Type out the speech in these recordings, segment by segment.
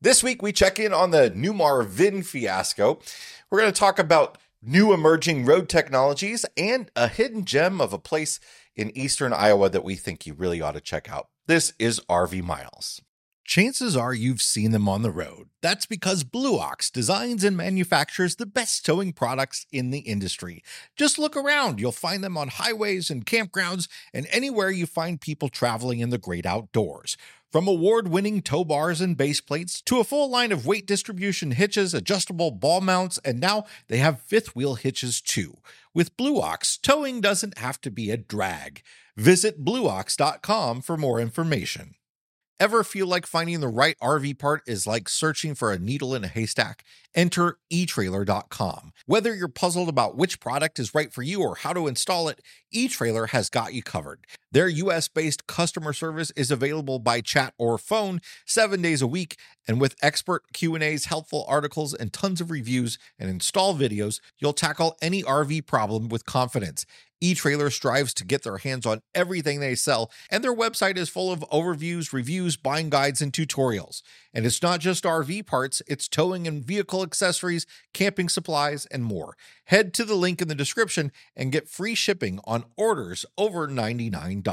This week, we check in on the Newmar VIN fiasco. We're going to talk about new emerging road technologies and a hidden gem of a place in eastern Iowa that we think you really ought to check out. This is RV Miles. Chances are you've seen them on the road. That's because Blue Ox designs and manufactures the best towing products in the industry. Just look around. You'll find them on highways and campgrounds and anywhere you find people traveling in the great outdoors. From award-winning tow bars and base plates to a full line of weight distribution hitches, adjustable ball mounts, and now they have fifth wheel hitches too. With Blue Ox, towing doesn't have to be a drag. Visit BlueOx.com for more information. Ever feel like finding the right RV part is like searching for a needle in a haystack? Enter eTrailer.com. Whether you're puzzled about which product is right for you or how to install it, eTrailer has got you covered. Their US-based customer service is available by chat or phone 7 days a week, and with expert Q&As, helpful articles, and tons of reviews and install videos, you'll tackle any RV problem with confidence. eTrailer strives to get their hands on everything they sell, and their website is full of overviews, reviews, buying guides, and tutorials. And it's not just RV parts, it's towing and vehicle accessories, camping supplies, and more. Head to the link in the description and get free shipping on orders over $99.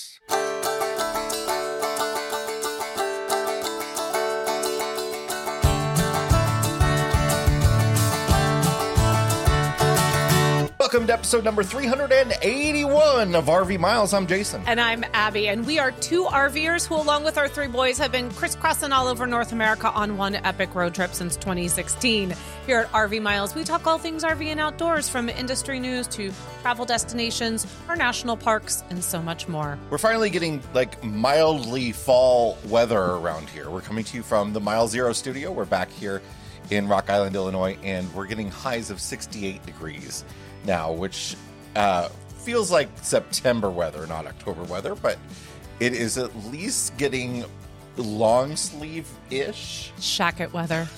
Welcome to episode number 381 of RV Miles. I'm Jason. And I'm Abby. And we are two RVers who, along with our three boys, have been crisscrossing all over North America on one epic road trip since 2016. Here at RV Miles, we talk all things RV and outdoors, from industry news to travel destinations, our national parks, and so much more. We're finally getting like mildly fall weather around here. We're coming to you from the Mile Zero studio. We're back here in Rock Island, Illinois, and we're getting highs of 68 degrees now, which feels like September weather, not October weather, but it is at least getting long sleeve-ish. Shacket weather.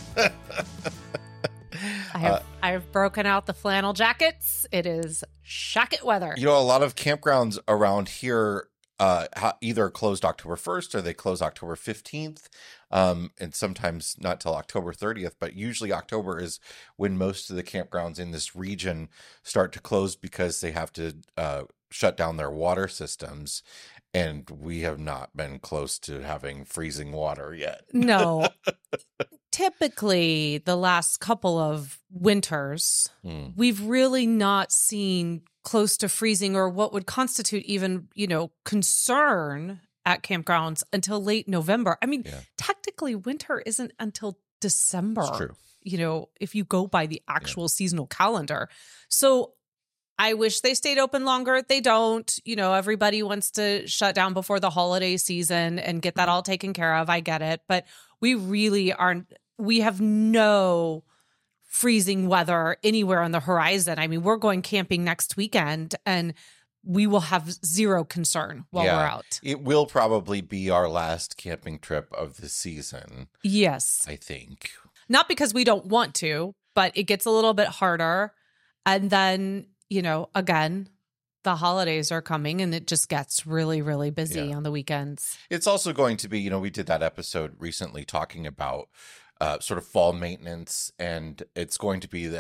I have broken out the flannel jackets. It is shacket weather. You know, a lot of campgrounds around here either closed October 1st or they close October 15th. And sometimes not till October 30th, but usually October is when most of the campgrounds in this region start to close because they have to shut down their water systems. And we have not been close to having freezing water yet. No. Typically, the last couple of winters, we've really not seen close to freezing or what would constitute even, concern at campgrounds until late November. I mean, technically winter isn't until December. It's true. If you go by the actual seasonal calendar. So I wish they stayed open longer. They don't. Everybody wants to shut down before the holiday season and get that all taken care of. I get it. But we really aren't. We have no freezing weather anywhere on the horizon. I mean, we're going camping next weekend and we will have zero concern while we're out. It will probably be our last camping trip of the season. Yes. I think. Not because we don't want to, but it gets a little bit harder. And then, again, the holidays are coming and it just gets really, really busy on the weekends. It's also going to be, we did that episode recently talking about sort of fall maintenance, and it's going to be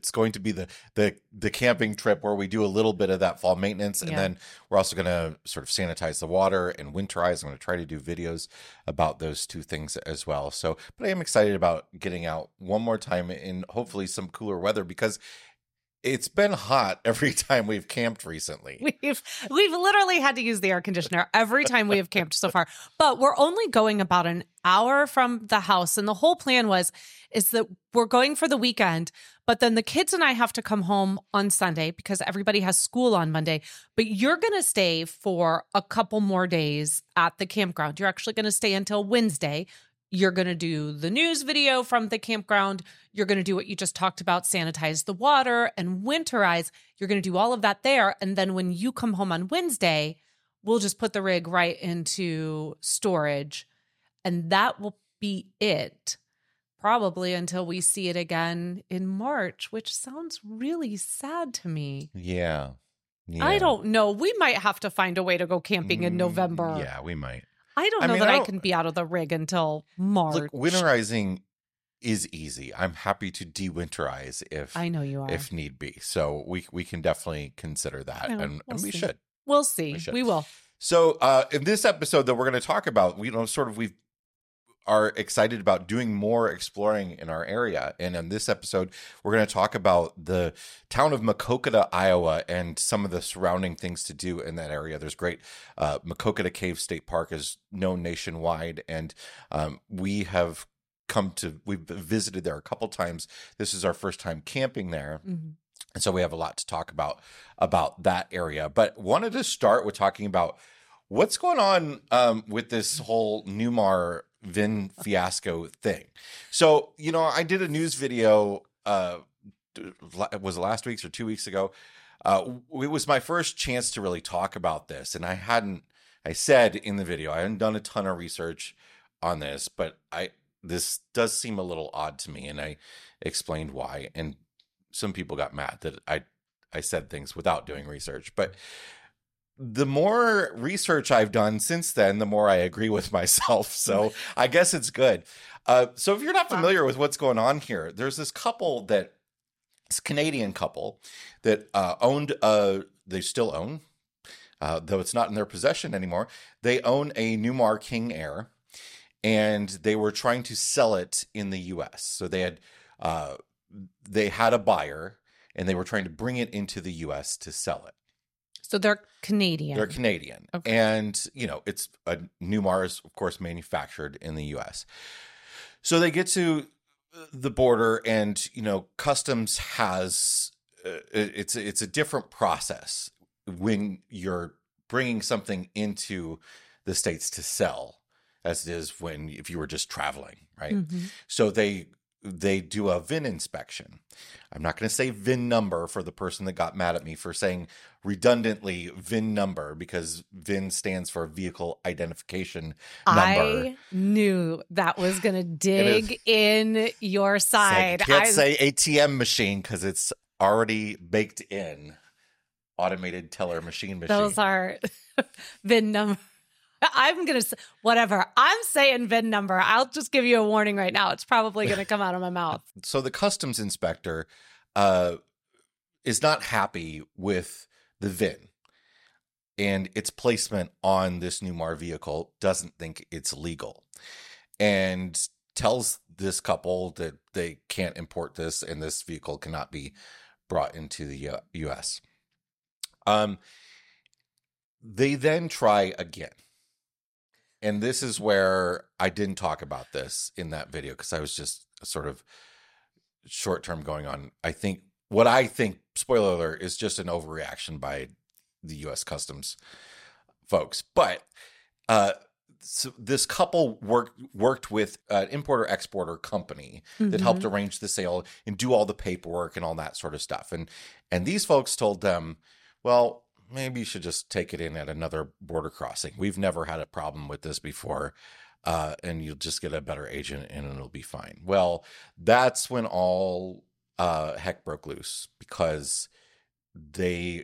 the camping trip where we do a little bit of that fall maintenance, and then we're also going to sort of sanitize the water and winterize. I'm going to try to do videos about those two things as well. So, but I am excited about getting out one more time in hopefully some cooler weather, because it's been hot every time we've camped recently. We've literally had to use the air conditioner every time we have camped so far. But we're only going about an hour from the house. And the whole plan is that we're going for the weekend, but then the kids and I have to come home on Sunday because everybody has school on Monday. But you're going to stay for a couple more days at the campground. You're actually going to stay until Wednesday. You're going to do the news video from the campground. You're going to do what you just talked about, sanitize the water and winterize. You're going to do all of that there. And then when you come home on Wednesday, we'll just put the rig right into storage. And that will be it, probably until we see it again in March, which sounds really sad to me. Yeah. I don't know. We might have to find a way to go camping in November. Yeah, we might. I don't know that I can be out of the rig until March. Look, winterizing is easy. I'm happy to de-winterize if I know you are. if need be. So we can definitely consider that, and we should. We'll see. We will. So in this episode that we're going to talk about, we are excited about doing more exploring in our area. And in this episode, we're going to talk about the town of Maquoketa, Iowa, and some of the surrounding things to do in that area. There's great Maquoketa Cave State Park is known nationwide, and we've visited there a couple times. This is our first time camping there. Mm-hmm. And so we have a lot to talk about that area. But wanted to start with talking about what's going on with this whole Newmar VIN fiasco thing. So, I did a news video, was it last week or 2 weeks ago? It was my first chance to really talk about this. And I said in the video, I hadn't done a ton of research on this, but this does seem a little odd to me. And I explained why. And some people got mad that I said things without doing research, but the more research I've done since then, the more I agree with myself. So I guess it's good. So if you're not familiar with what's going on here, there's this Canadian couple that they still own, though it's not in their possession anymore. They own a Newmar King Air, and they were trying to sell it in the U.S. So they had a buyer, and they were trying to bring it into the U.S. to sell it. So they're Canadian. They're Canadian. Okay. And, it's Newmar is, of course, manufactured in the U.S. So they get to the border, and, customs has, it's a different process when you're bringing something into the States to sell as it is if you were just traveling, right? Mm-hmm. So they do a VIN inspection. I'm not going to say VIN number for the person that got mad at me for saying redundantly VIN number, because VIN stands for vehicle identification number. I knew that was going to dig in your side. You can't say ATM machine because it's already baked in. Automated teller machine. Those are VIN number. I'm going to, whatever. I'm saying VIN number. I'll just give you a warning right now. It's probably going to come out of my mouth. So the customs inspector is not happy with the VIN and its placement on this Newmar vehicle, doesn't think it's legal, and tells this couple that they can't import this and this vehicle cannot be brought into the U.S. They then try again. And this is where I didn't talk about this in that video because I was just sort of short-term going on. I think, spoiler alert, is just an overreaction by the U.S. Customs folks. But so this couple worked with an importer-exporter company that helped arrange the sale and do all the paperwork and all that sort of stuff. And these folks told them, well, maybe you should just take it in at another border crossing. We've never had a problem with this before, and you'll just get a better agent and it'll be fine. Well, that's when all heck broke loose, because they're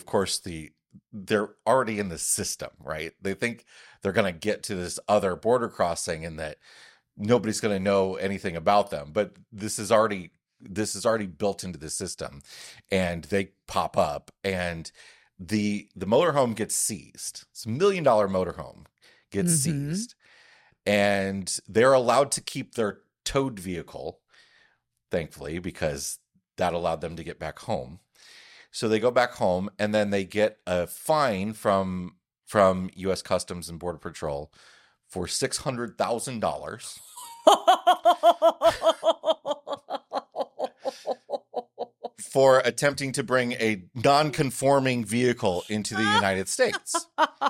already in the system, right? They think they're going to get to this other border crossing and that nobody's going to know anything about them. But this is already built into the system, and they pop up, and the motorhome gets seized. It's $1 million motorhome gets seized, and they're allowed to keep their towed vehicle, thankfully, because that allowed them to get back home. So they go back home, and then they get a fine from U.S. Customs and Border Patrol for $600,000. For attempting to bring a non-conforming vehicle into the United States.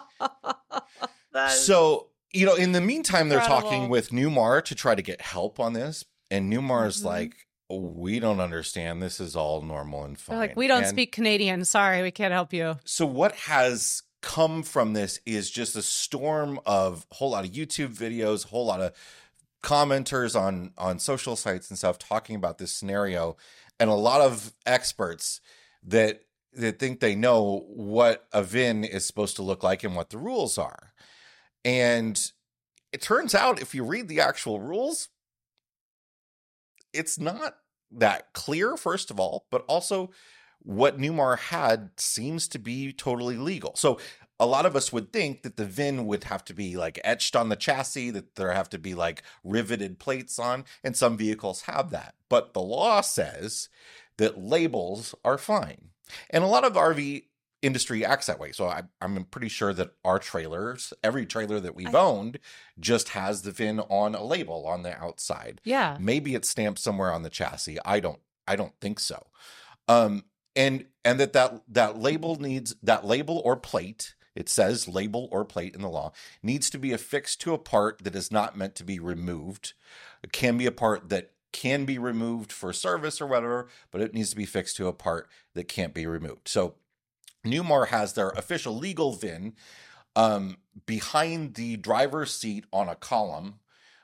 So, in the meantime, they're talking with Newmar to try to get help on this. And Newmar's like, we don't understand. This is all normal and fine. They're like, we don't speak Canadian. Sorry, we can't help you. So what has come from this is just a storm of a whole lot of YouTube videos, a whole lot of commenters on social sites and stuff talking about this scenario. And a lot of experts that think they know what a VIN is supposed to look like and what the rules are. And it turns out if you read the actual rules, it's not that clear, first of all, but also what Newmar had seems to be totally legal. So a lot of us would think that the VIN would have to be like etched on the chassis, that there have to be like riveted plates on, and some vehicles have that. But the law says that labels are fine. And a lot of RV industry acts that way. So I'm pretty sure that our trailers, every trailer that we've owned, just has the VIN on a label on the outside. Yeah. Maybe it's stamped somewhere on the chassis. I don't think so. And that label or plate, it says label or plate in the law, needs to be affixed to a part that is not meant to be removed. It can be a part that can be removed for service or whatever, but it needs to be fixed to a part that can't be removed. So Newmar has their official legal VIN behind the driver's seat on a column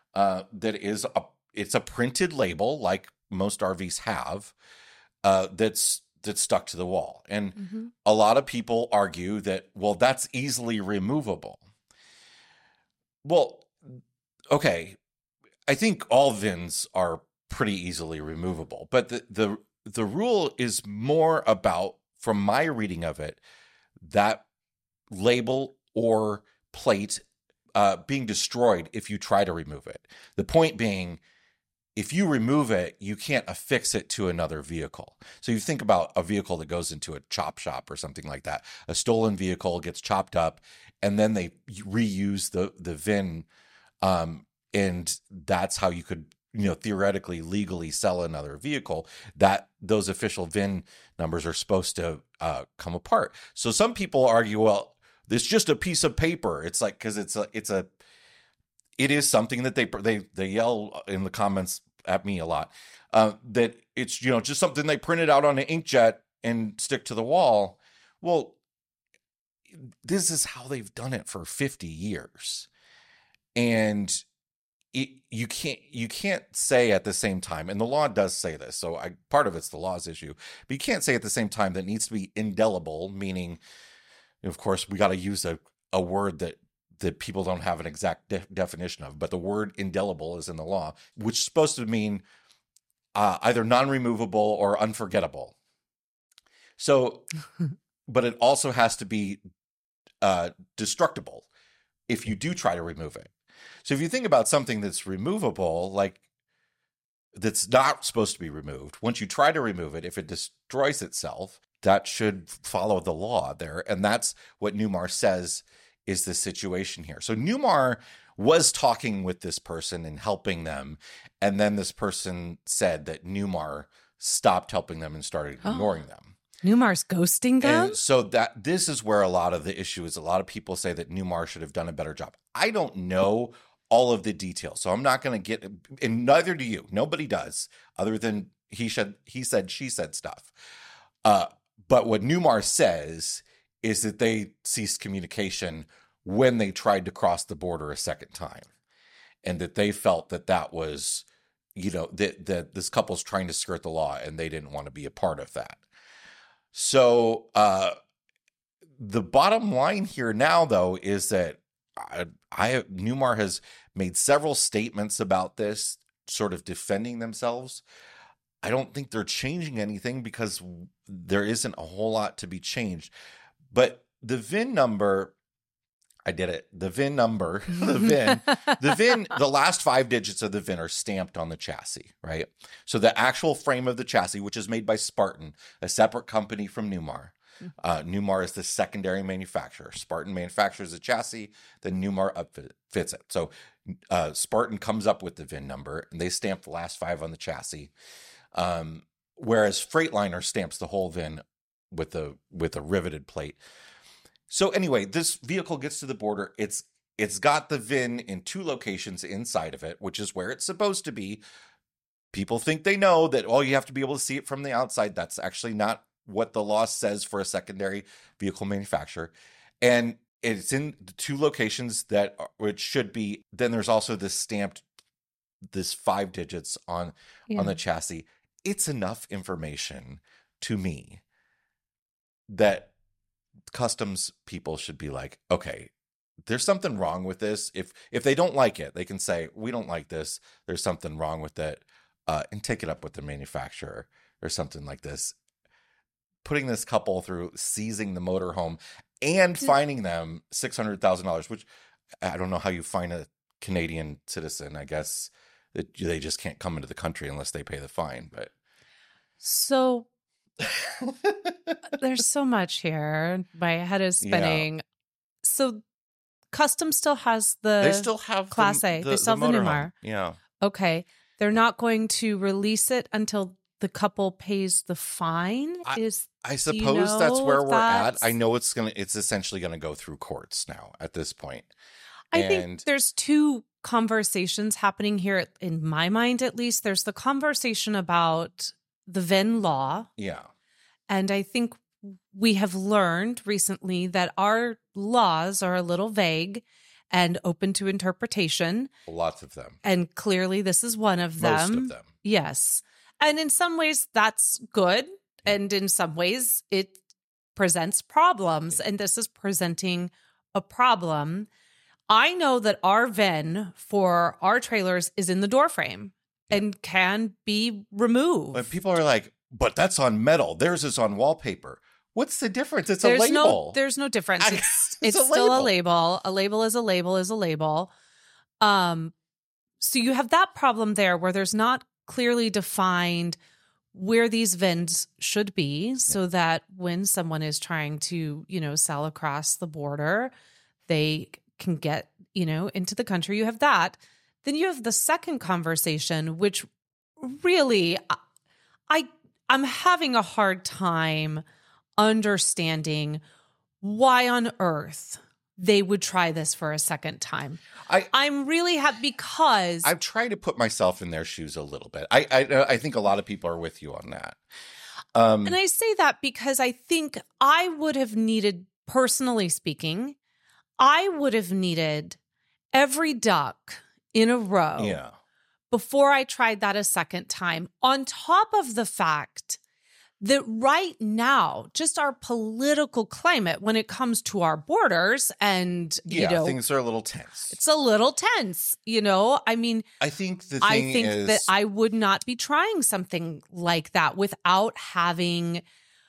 it's a printed label like most RVs have that's stuck to the wall. And a lot of people argue that, well, that's easily removable. Well, okay, I think all VINs are pretty easily removable, but the rule is more about, from my reading of it, that label or plate being destroyed if you try to remove it. The point being, if you remove it, you can't affix it to another vehicle. So you think about a vehicle that goes into a chop shop or something like that. A stolen vehicle gets chopped up, and then they reuse the VIN, and that's how you could, theoretically, legally sell another vehicle. That those official VIN numbers are supposed to come apart. So some people argue, well, this is just a piece of paper. It's like, because it is something that they yell in the comments at me a lot, that it's, just something they printed out on an inkjet and stick to the wall. Well, this is how they've done it for 50 years. And you can't say at the same time, and the law does say this, so part of it's the law's issue, but you can't say at the same time that it needs to be indelible, meaning, of course, we got to use a word that people don't have an exact definition of, but the word indelible is in the law, which is supposed to mean either non-removable or unforgettable. So, but it also has to be destructible if you do try to remove it. So if you think about something that's removable, like that's not supposed to be removed, once you try to remove it, if it destroys itself, that should follow the law there. And that's what Newmar says is the situation here. So Newmar was talking with this person and helping them. And then this person said that Newmar stopped helping them and started ignoring them. Newmar's ghosting them? And so this is where a lot of the issue is. A lot of people say that Newmar should have done a better job. I don't know all of the details, so I'm not going to get, and neither do you. Nobody does, other than he said, she said stuff. But what Newmar says is that they ceased communication when they tried to cross the border a second time, and that they felt that was, that this couple's trying to skirt the law, and they didn't want to be a part of that. So the bottom line here now, though, is that Newmar has made several statements about this, sort of defending themselves. I don't think they're changing anything because there isn't a whole lot to be changed. But the VIN number, I did it. The VIN number, the last 5 digits of the VIN are stamped on the chassis, right? So the actual frame of the chassis, which is made by Spartan, a separate company from Newmar. Newmar is the secondary manufacturer. Spartan manufactures the chassis, then Newmar upfits it. So Spartan comes up with the VIN number, and they stamp the last 5 on the chassis, whereas Freightliner stamps the whole VIN with a riveted plate. So anyway, this vehicle gets to the border. It's got the VIN in 2 locations inside of it, which is where it's supposed to be. People think they know that, you have to be able to see it from the outside. That's actually not what the law says for a secondary vehicle manufacturer. And it's in the 2 locations that it should be. Then there's also this 5 digits on the chassis. It's enough information to me that customs people should be like, okay, there's something wrong with this. If they don't like it, they can say, we don't like this. There's something wrong with it, and take it up with the manufacturer or something like this. Putting this couple through seizing the motorhome and fining them $600,000, which I don't know how you fine a Canadian citizen. I guess that they just can't come into the country unless they pay the fine. But so there's so much here. My head is spinning. So Customs still has they still have Class A. They still have the Newmar. Yeah. Okay. They're not going to release it until the couple pays the fine. I suppose that's where we're at. I know it's essentially gonna go through courts now at this point. I think there's two conversations happening here in my mind, at least. There's the conversation about the VIN law. Yeah. And I think we have learned recently that our laws are a little vague and open to interpretation. Lots of them. And clearly this is one of them. Most of them. Yes. And in some ways that's good. And in some ways it presents problems. And this is presenting a problem. I know that our VIN for our trailers is in the door frame and can be removed. But people are like, but that's on metal. Theirs is on wallpaper. What's the difference? It's a label. There's no difference. It's still a label. A label is a label is a label. So you have that problem there where there's not clearly defined where these VINs should be so that when someone is trying to, sell across the border, they can get, into the country. You have that. Then you have the second conversation, which really I'm having a hard time understanding why on earth they would try this for a second time. I'm really happy because I've tried to put myself in their shoes a little bit. I think a lot of people are with you on that. And I say that because I think I would have needed, personally speaking, I would have needed every duck in a row before I tried that a second time. On top of the fact that right now, just our political climate when it comes to our borders and, things are a little tense. It's a little tense, I mean, I think that I would not be trying something like that without having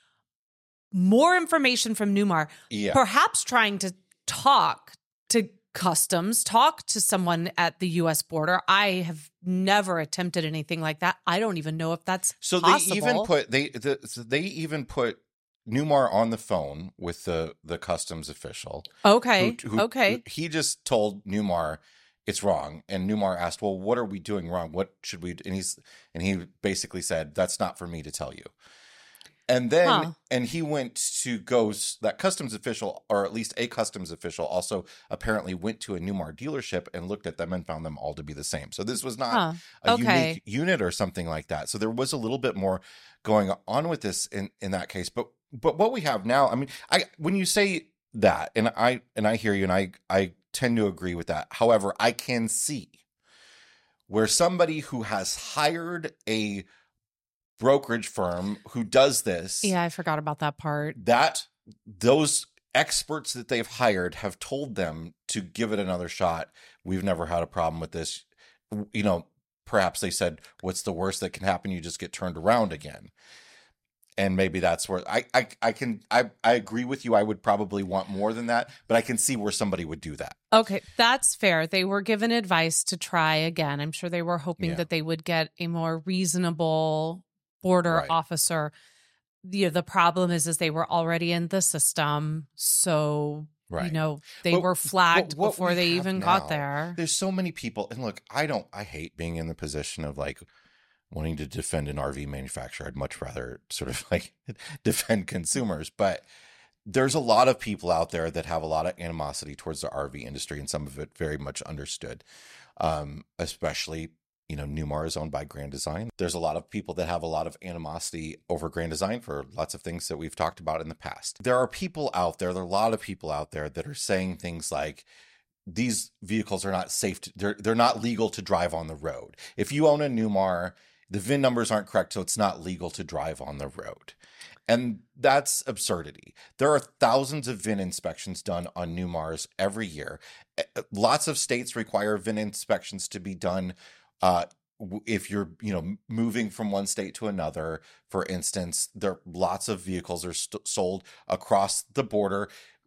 more information from Newmar. Yeah. Perhaps trying to talk to Customs, talk to someone at the U.S. border. I have never attempted anything like that. I don't even know if that's possible. They even put Newmar on the phone with the customs official. Okay. Who he just told Newmar it's wrong, and Newmar asked, "Well, what are we doing wrong? What should we?" And he basically said, "That's not for me to tell you." And then, and he went to that customs official, or at least a customs official, also apparently went to a Newmar dealership and looked at them and found them all to be the same. So this was not a unique unit or something like that. So there was a little bit more going on with this in that case. But what we have now, I mean, when you say that, and I hear you, and I tend to agree with that. However, I can see where somebody who has hired a brokerage firm who does this. Yeah, I forgot about that part. That those experts that they've hired have told them to give it another shot. We've never had a problem with this. Perhaps they said, what's the worst that can happen? You just get turned around again. And maybe that's where I agree with you. I would probably want more than that, but I can see where somebody would do that. Okay, that's fair. They were given advice to try again. I'm sure they were hoping that they would get a more reasonable border officer. The problem is they were already in the system. So, they were flagged before they even got there. There's so many people. And look, I hate being in the position of wanting to defend an RV manufacturer. I'd much rather sort of defend consumers. But there's a lot of people out there that have a lot of animosity towards the RV industry, and some of it very much understood, especially Newmar is owned by Grand Design. There's a lot of people that have a lot of animosity over Grand Design for lots of things that we've talked about in the past. There are a lot of people out there that are saying things like, these vehicles are not safe. They're not legal to drive on the road. If you own a Newmar, the VIN numbers aren't correct, so it's not legal to drive on the road. And that's absurdity. There are thousands of VIN inspections done on Newmars every year. Lots of states require VIN inspections to be done if you're, moving from one state to another. For instance, lots of vehicles are sold across the border.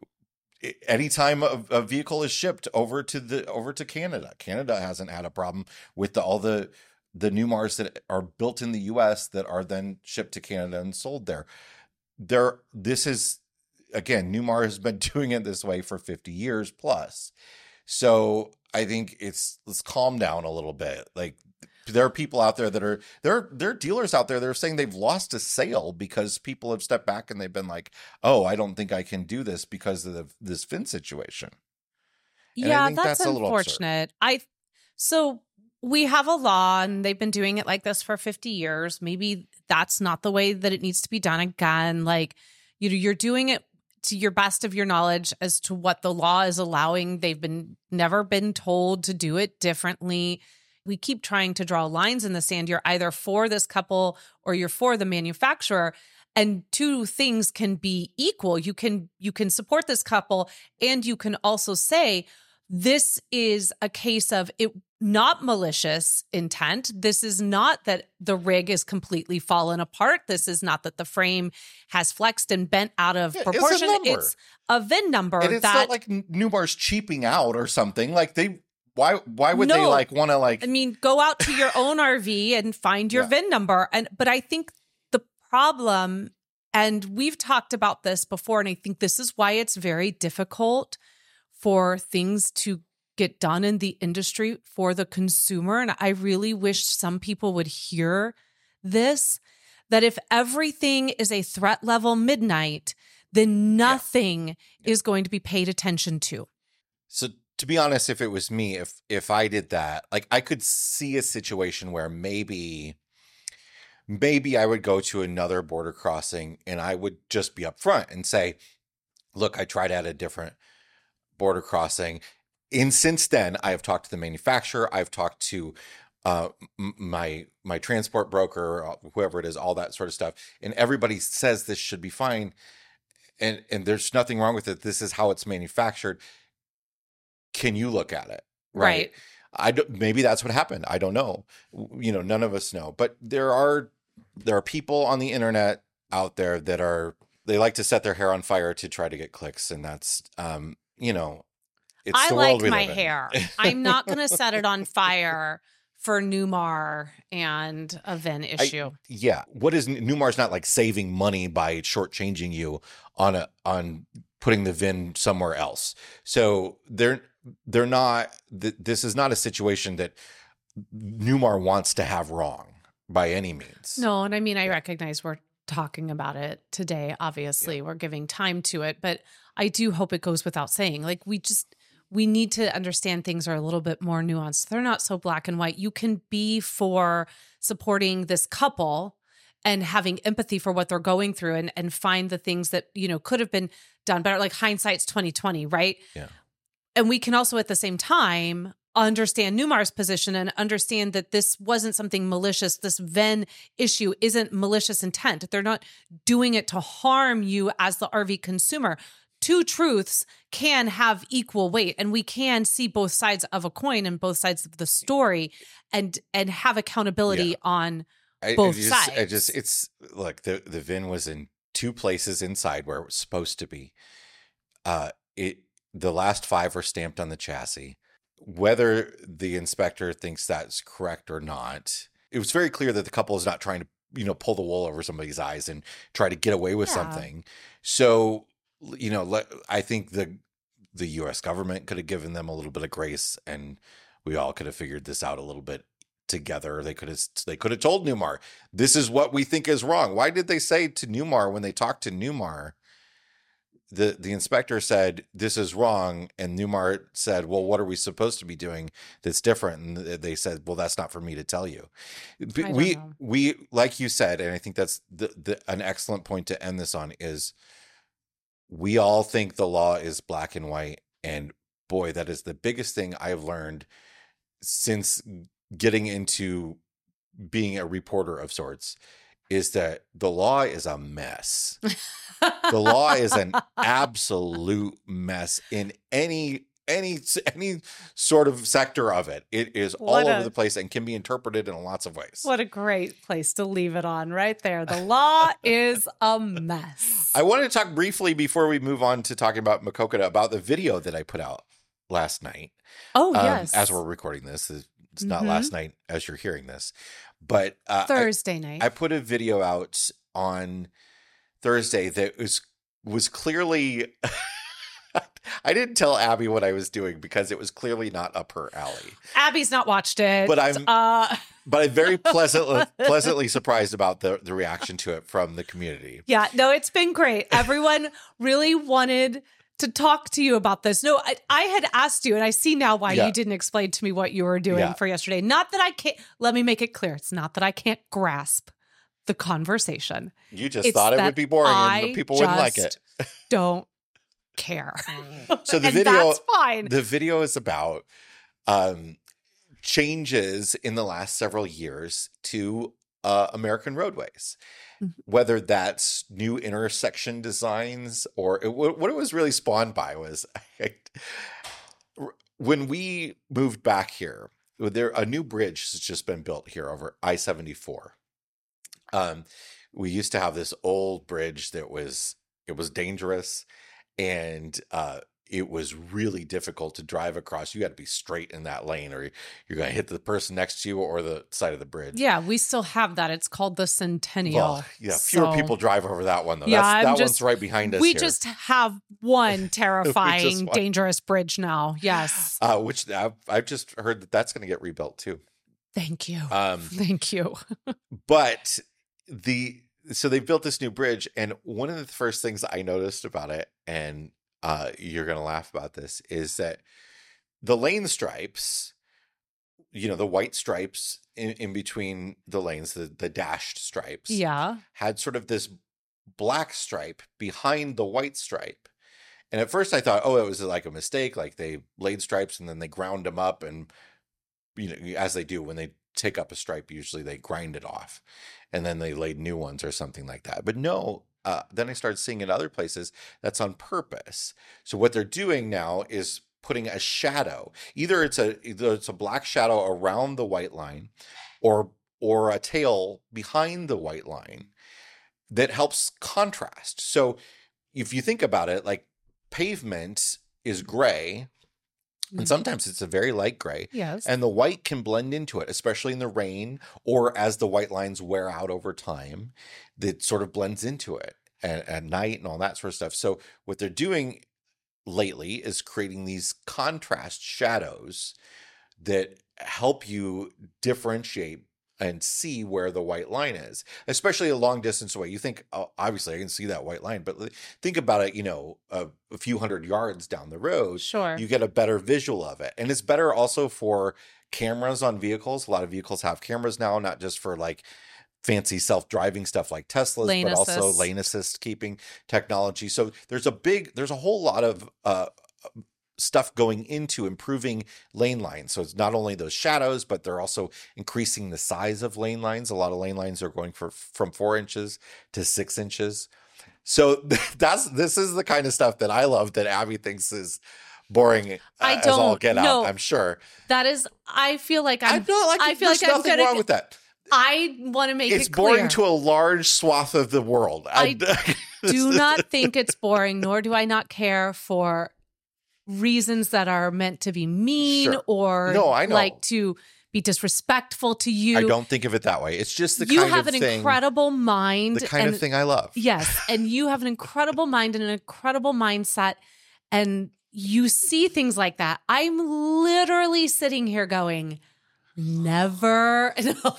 Anytime a vehicle is shipped over to Canada, Canada hasn't had a problem with all the Newmars that are built in the U.S. that are then shipped to Canada and sold there. This is, again, Newmar has been doing it this way for 50 years plus. So I think let's calm down a little bit. Like, there are people out there that are there are dealers out there that are saying they've lost a sale because people have stepped back and they've been like, oh, I don't think I can do this because of this VIN situation. And yeah, I think that's a little unfortunate. So we have a law and they've been doing it like this for 50 years. Maybe that's not the way that it needs to be done again. Like, you're doing it to your best of your knowledge as to what the law is allowing. They've never been told to do it differently. We keep trying to draw lines in the sand. You're either for this couple or you're for the manufacturer. And two things can be equal. You can support this couple, and you can also say, this is a case of it not malicious intent. This is not that the rig is completely fallen apart. This is not that the frame has flexed and bent out of proportion. It's a VIN number. And it's not like Newmar's cheaping out or something. Like, why would they want to I mean, go out to your own RV and find your VIN number. But I think the problem, and we've talked about this before, and I think this is why it's very difficult for things to get done in the industry for the consumer. And I really wish some people would hear this, that if everything is a threat level midnight, then nothing is going to be paid attention to. So, to be honest, if it was me, if I did that, like, I could see a situation where maybe I would go to another border crossing and I would just be upfront and say, look, I tried at a different border crossing. And since then, I have talked to the manufacturer. I've talked to my transport broker, whoever it is, all that sort of stuff. And everybody says this should be fine. And there's nothing wrong with it. This is how it's manufactured. Can you look at it? Right. Maybe that's what happened. I don't know. None of us know. But there are people on the internet out there that they like to set their hair on fire to try to get clicks, and that's it's I the like world we my live in. hair. I'm not going to set it on fire for Newmar and a VIN issue. What is Newmar's not like saving money by shortchanging you on putting the VIN somewhere else. So they're not. This is not a situation that Newmar wants to have wrong by any means. No, and I mean, I recognize we're talking about it today. Obviously, we're giving time to it, but I do hope it goes without saying. Like, we need to understand things are a little bit more nuanced. They're not so black and white. You can be for supporting this couple and having empathy for what they're going through and find the things that, could have been done better. Like, hindsight's 2020, right? Yeah. And we can also at the same time understand Newmar's position and understand that this wasn't something malicious. This VIN issue isn't malicious intent. They're not doing it to harm you as the RV consumer. Two truths can have equal weight, and we can see both sides of a coin and both sides of the story and have accountability on both sides. It's like the VIN was in two places inside where it was supposed to be. The last 5 are stamped on the chassis. Whether the inspector thinks that's correct or not, it was very clear that the couple is not trying to, pull the wool over somebody's eyes and try to get away with something. So, I think the U.S. government could have given them a little bit of grace, and we all could have figured this out a little bit together. They could have told Newmar, this is what we think is wrong. Why did they say to Newmar when they talked to Newmar? The inspector said, this is wrong. And Newmar said, well, what are we supposed to be doing that's different? And they said, well, that's not for me to tell you. We, like you said, and I think that's an excellent point to end this on, is we all think the law is black and white. And boy, that is the biggest thing I've learned since getting into being a reporter of sorts, is that the law is a mess. The law is an absolute mess in any sort of sector of it. It is all over the place and can be interpreted in lots of ways. What a great place to leave it on right there. The law is a mess. I wanted to talk briefly before we move on to talking about Maquoketa about the video that I put out last night. Oh, yes. As we're recording this. It's not last night as you're hearing this. But Thursday night. I put a video out on Thursday that was clearly I didn't tell Abby what I was doing because it was clearly not up her alley. Abby's not watched it. But I'm very pleasantly surprised about the reaction to it from the community. Yeah, no, it's been great. Everyone really wanted to talk to you about this. No, I had asked you, and I see now why you didn't explain to me what you were doing for yesterday. Not that I can't, let me make it clear. It's not that I can't grasp the conversation. You just thought it would be boring and people wouldn't like it. Don't care. So the video, that's fine. The video is about changes in the last several years to American roadways, whether that's new intersection designs or what it was really spawned by was when we moved back here, a new bridge has just been built here over I-74. We used to have this old bridge that was dangerous and it was really difficult to drive across. You got to be straight in that lane or you're going to hit the person next to you or the side of the bridge. Yeah, we still have that. It's called the Centennial. Well, yeah, fewer people drive over that one, though. Yeah, that one's right behind us We here. just have one terrifying, dangerous bridge now. Yes. Which I've just heard that's going to get rebuilt, too. Thank you. Thank you. But so they built this new bridge, and one of the first things I noticed about it, and you're going to laugh about this, is that the lane stripes, the white stripes in between the lanes, the dashed stripes, had sort of this black stripe behind the white stripe. And at first I thought, it was like a mistake, like they laid stripes and then they ground them up, and as they do when they take up a stripe, usually they grind it off and then they laid new ones or something like that. But no, then I started seeing in other places that's on purpose. So what they're doing now is putting a shadow. Either it's a black shadow around the white line or a tail behind the white line that helps contrast. So if you think about it, like pavement is gray, and sometimes it's a very light gray. Yes. And the white can blend into it, especially in the rain or as the white lines wear out over time, that sort of blends into it at night and all that sort of stuff. So what they're doing lately is creating these contrast shadows that help you differentiate and see where the white line is, especially a long distance away. You think, obviously I can see that white line, but think about it, a few hundred yards down the road, sure, you get a better visual of it. And it's better also for cameras on vehicles. A lot of vehicles have cameras now, not just for like fancy self-driving stuff like Teslas, lane but assist. Also lane assist keeping technology. So there's a whole lot of stuff going into improving lane lines. So it's not only those shadows, but they're also increasing the size of lane lines. A lot of lane lines are going from 4 inches to 6 inches. So this is the kind of stuff that I love that Abby thinks is boring as all get out, I'm sure. That is, I feel like I feel like there's nothing wrong with that. I want to make it clear. It's boring to a large swath of the world. I do not think it's boring, nor do I not care for reasons that are meant to be mean or like to be disrespectful to you. I don't think of it that way. It's just the you kind have of an thing, incredible mind. The kind of thing I love. Yes. And you have an incredible mind and an incredible mindset. And you see things like that. I'm literally sitting here going, never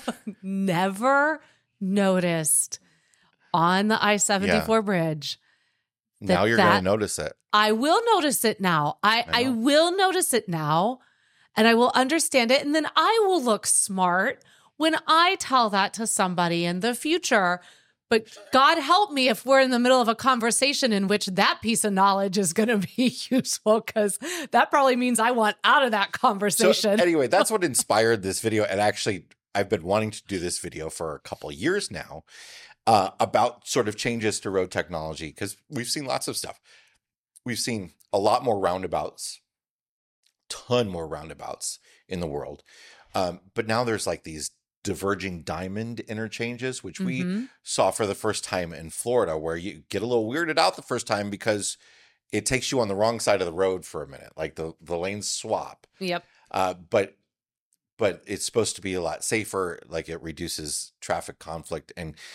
noticed on the I-74 bridge. Now you're going to notice it. I will notice it now. I will notice it now, and I will understand it. And then I will look smart when I tell that to somebody in the future. But God help me if we're in the middle of a conversation in which that piece of knowledge is going to be useful, because that probably means I want out of that conversation. So anyway, that's what inspired this video. And actually, I've been wanting to do this video for a couple of years now about sort of changes to road technology, because we've seen lots of stuff. We've seen a lot more roundabouts, ton more roundabouts in the world. But now there's like these diverging diamond interchanges, which we saw for the first time in Florida, where you get a little weirded out the first time because it takes you on the wrong side of the road for a minute. Like the lanes swap. Yep. But it's supposed to be a lot safer. Like it reduces traffic conflict.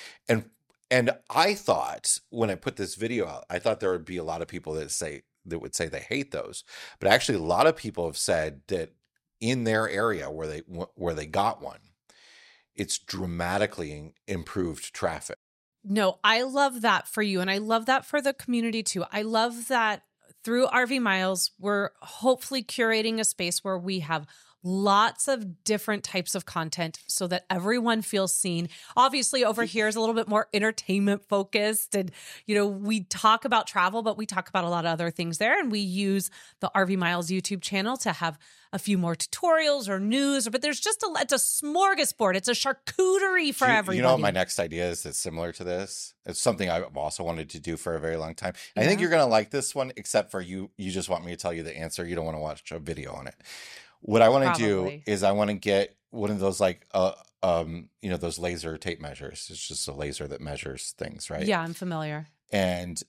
And I thought when I put this video out, I thought there would be a lot of people that would say they hate those. But actually, a lot of people have said that in their area where they got one, it's dramatically improved traffic. No, I love that for you. And I love that for the community too. I love that through RV Miles, we're hopefully curating a space where we have lots of different types of content so that everyone feels seen. Obviously, over here is a little bit more entertainment focused. And, we talk about travel, but we talk about a lot of other things there. And we use the RV Miles YouTube channel to have a few more tutorials or news, but there's just it's a smorgasbord. It's a charcuterie for everybody. You know what my next idea is that's similar to this? It's something I've also wanted to do for a very long time. I think you're going to like this one, except for you just want me to tell you the answer. You don't want to watch a video on it. What I want to do is I want to get one of those those laser tape measures. It's just a laser that measures things, right? Yeah, I'm familiar. And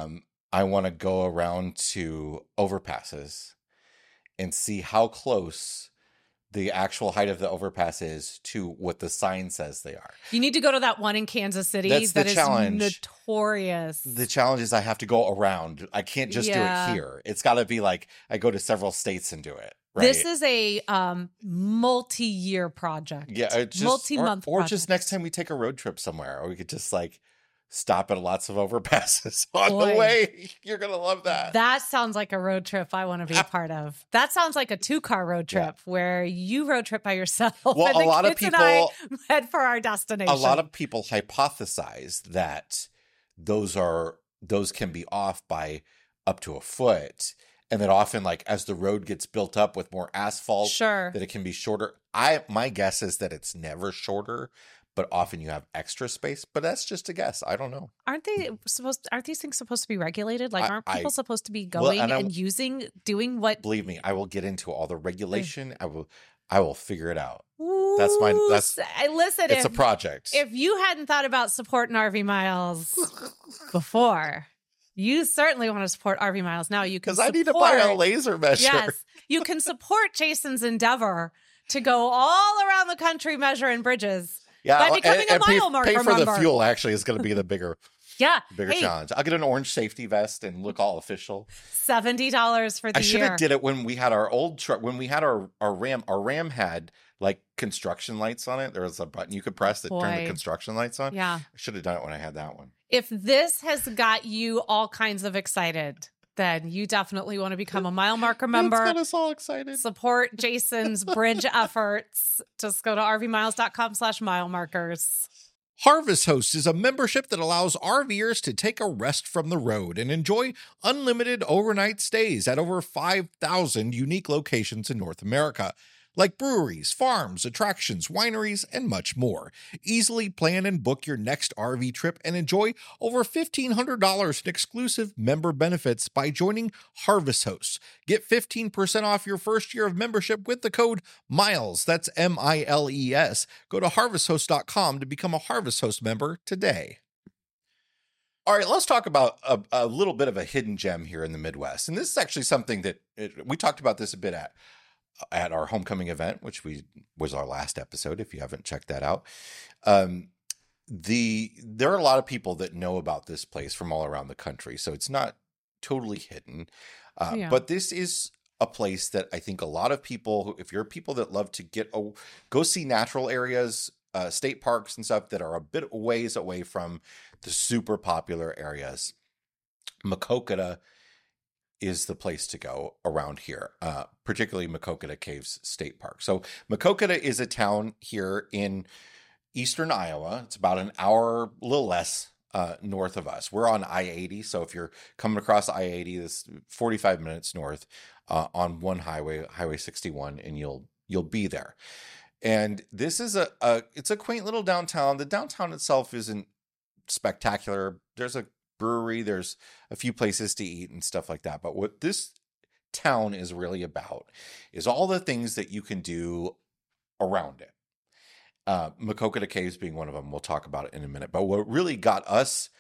I want to go around to overpasses and see how close the actual height of the overpass is to what the sign says they are. You need to go to that one in Kansas City. That's the challenge. Is notorious. The challenge is I have to go around. I can't just do it here. It's got to be like I go to several states and do it. Right? This is a multi-year project. Yeah, just, multi-month or project. just next time we take a road trip somewhere, or we could just like stop at lots of overpasses on the way. You're gonna love that. That sounds like a road trip I want to be a part of. That sounds like a 2-car road trip where you road trip by yourself. Well, and a lot of people and I head for our destination. A lot of people hypothesize that those can be off by up to a foot. And then often, like, as the road gets built up with more asphalt, that it can be shorter. My guess is that it's never shorter, but often you have extra space. But that's just a guess. I don't know. Aren't these things supposed to be regulated? Like, aren't people supposed to be going and doing what? Believe me, I will get into all the regulation. I will figure it out. Ooh, listen. It's a project. If you hadn't thought about supporting RV Miles before, you certainly want to support RV Miles now. You can because I need to buy a laser measure. Yes, you can support Jason's endeavor to go all around the country measuring bridges. Yeah, by becoming a mile marker pay for the fuel. Actually, is going to be the bigger. Bigger challenge. I'll get an orange safety vest and look all official. $70 for the year. I should have did it when we had our old truck. When we had our Ram. Our Ram had like construction lights on it. There was a button you could press that turned the construction lights on. Yeah, I should have done it when I had that one. If this has got you all kinds of excited, then you definitely want to become a mile marker member. It's got us all excited. Support Jason's bridge efforts. Just go to rvmiles.com/milemarkers. Harvest Host is a membership that allows RVers to take a rest from the road and enjoy unlimited overnight stays at over 5,000 unique locations in North America, like breweries, farms, attractions, wineries, and much more. Easily plan and book your next RV trip and enjoy over $1,500 in exclusive member benefits by joining Harvest Hosts. Get 15% off your first year of membership with the code MILES. That's MILES. Go to harvesthost.com to become a Harvest Host member today. All right, let's talk about a little bit of a hidden gem here in the Midwest. And this is actually something that we talked about this a bit at our homecoming event, which was our last episode, if you haven't checked that out. There are a lot of people that know about this place from all around the country, so it's not totally hidden. But this is a place that I think a lot of people, if you're people that love to go see natural areas, state parks and stuff that are a bit ways away from the super popular areas, Maquoketa is the place to go around here, particularly Maquoketa Caves State Park. So Maquoketa is a town here in eastern Iowa. It's about an hour, a little less, north of us. We're on I-80, so if you're coming across I-80, this 45 minutes north on one highway, Highway 61, and you'll be there. And this is it's a quaint little downtown. The downtown itself isn't spectacular. There's a brewery, there's a few places to eat and stuff like that. But what this town is really about is all the things that you can do around it. Maquoketa Caves being one of them. We'll talk about it in a minute. But what really got us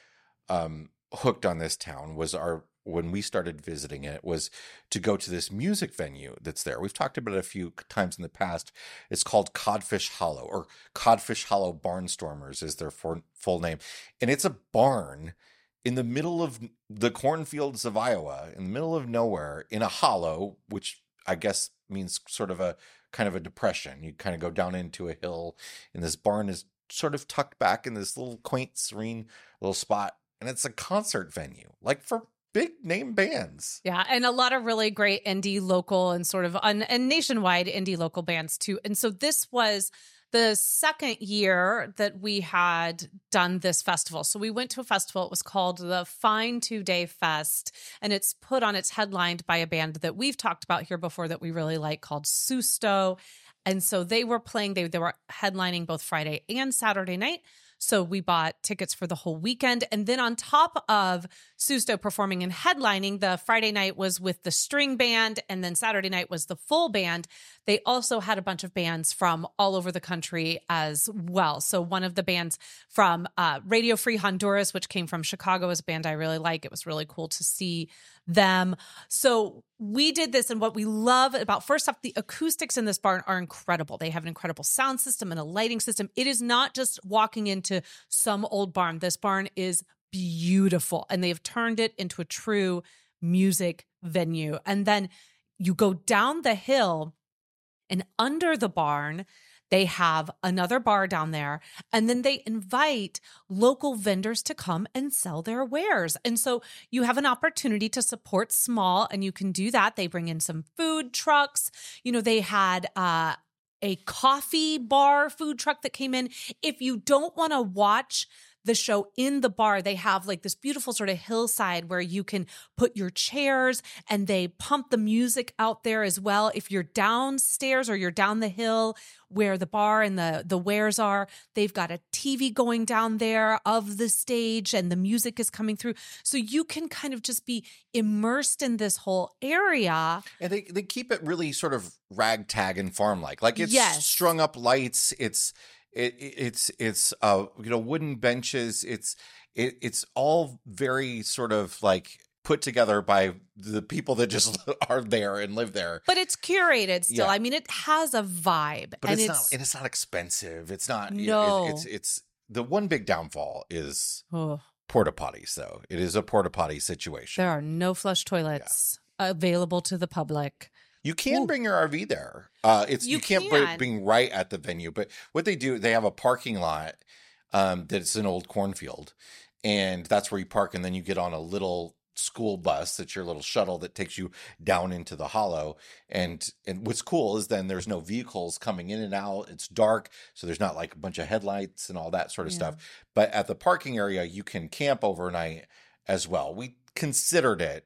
hooked on this town was when we started visiting it, was to go to this music venue that's there. We've talked about it a few times in the past. It's called Codfish Hollow, or Codfish Hollow Barnstormers is their full name. And it's a barn in the middle of the cornfields of Iowa, in the middle of nowhere, in a hollow, which I guess means sort of a kind of a depression. You kind of go down into a hill, and this barn is sort of tucked back in this little quaint, serene little spot. And it's a concert venue, like for big name bands. Yeah, and a lot of really great indie local and sort of and nationwide indie local bands too. And so this was the second year that we had done this festival. So we went to a festival. It was called the Fine 2-Day Fest, and it's headlined by a band that we've talked about here before that we really like called Susto. And so they were playing, they were headlining both Friday and Saturday night. So we bought tickets for the whole weekend. And then on top of Susto performing and headlining, the Friday night was with the string band, and then Saturday night was the full band. They also had a bunch of bands from all over the country as well. So one of the bands from Radio Free Honduras, which came from Chicago, is a band I really like. It was really cool to see them. So we did this, and what we love about, first off, the acoustics in this barn are incredible. They have an incredible sound system and a lighting system. It is not just walking into some old barn. This barn is beautiful, and they've turned it into a true music venue. And then you go down the hill, and under the barn, they have another bar down there, and then they invite local vendors to come and sell their wares. And so you have an opportunity to support small, and you can do that. They bring in some food trucks. You know, they had a coffee bar food truck that came in. If you don't want to watch the show in the bar, they have like this beautiful sort of hillside where you can put your chairs, and they pump the music out there as well. If you're downstairs or you're down the hill where the bar and the wares are, they've got a TV going down there of the stage, and the music is coming through. So you can kind of just be immersed in this whole area. And they keep it really sort of ragtag and farm-like. Like it's strung up lights. It's wooden benches. It's all very sort of like put together by the people that just are there and live there. But it's curated still. Yeah. I mean, it has a vibe. But it's not expensive. It's not. No. It's the one big downfall is porta potties, though. It is a porta potty situation. There are no flush toilets available to the public. You can bring your RV there. You can't bring right at the venue, but what they do, they have a parking lot that's an old cornfield, and that's where you park, and then you get on a little school bus. That's your little shuttle that takes you down into the hollow. And what's cool is then there's no vehicles coming in and out. It's dark, so there's not like a bunch of headlights and all that sort of stuff. But at the parking area, you can camp overnight as well. We considered it.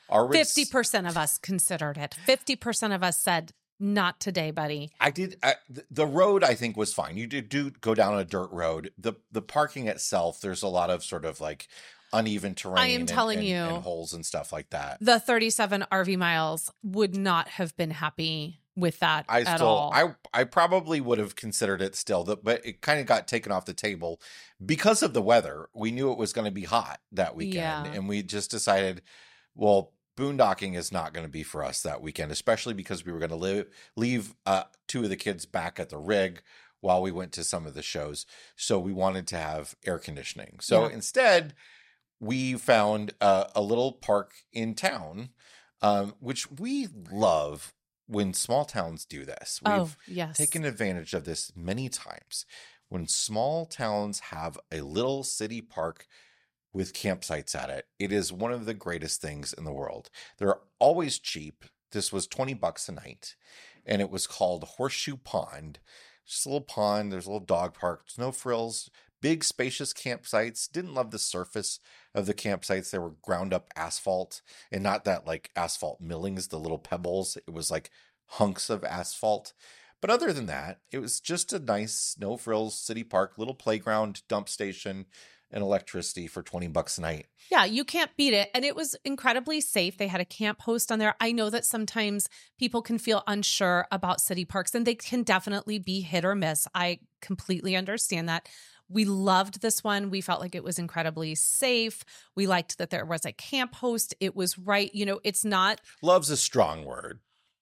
50% of us considered it. 50% of us said, not today, buddy. I did. The road, I think, was fine. You do go down a dirt road. The parking itself, there's a lot of sort of like uneven terrain. I am telling you, and holes and stuff like that. The 37 RV miles would not have been happy with that at all. I probably would have considered it still, but it kind of got taken off the table because of the weather. We knew it was going to be hot that weekend, and we just decided, well, boondocking is not going to be for us that weekend, especially because we were going to leave two of the kids back at the rig while we went to some of the shows. So we wanted to have air conditioning. So instead, we found a little park in town, which we love when small towns do this. We've taken advantage of this many times. When small towns have a little city park with campsites at it, it is one of the greatest things in the world. They're always cheap. This was $20 a night, and it was called Horseshoe Pond. Just a little pond. There's a little dog park. There's no frills. Big, spacious campsites. Didn't love the surface of the campsites. They were ground up asphalt, and not that like asphalt millings, the little pebbles. It was like hunks of asphalt. But other than that, it was just a nice no frills city park, little playground, dump station, and electricity for $20 a night. Yeah, you can't beat it. And it was incredibly safe. They had a camp host on there. I know that sometimes people can feel unsure about city parks, and they can definitely be hit or miss. I completely understand that. We loved this one. We felt like it was incredibly safe. We liked that there was a camp host. It was right. It's not. Love's a strong word.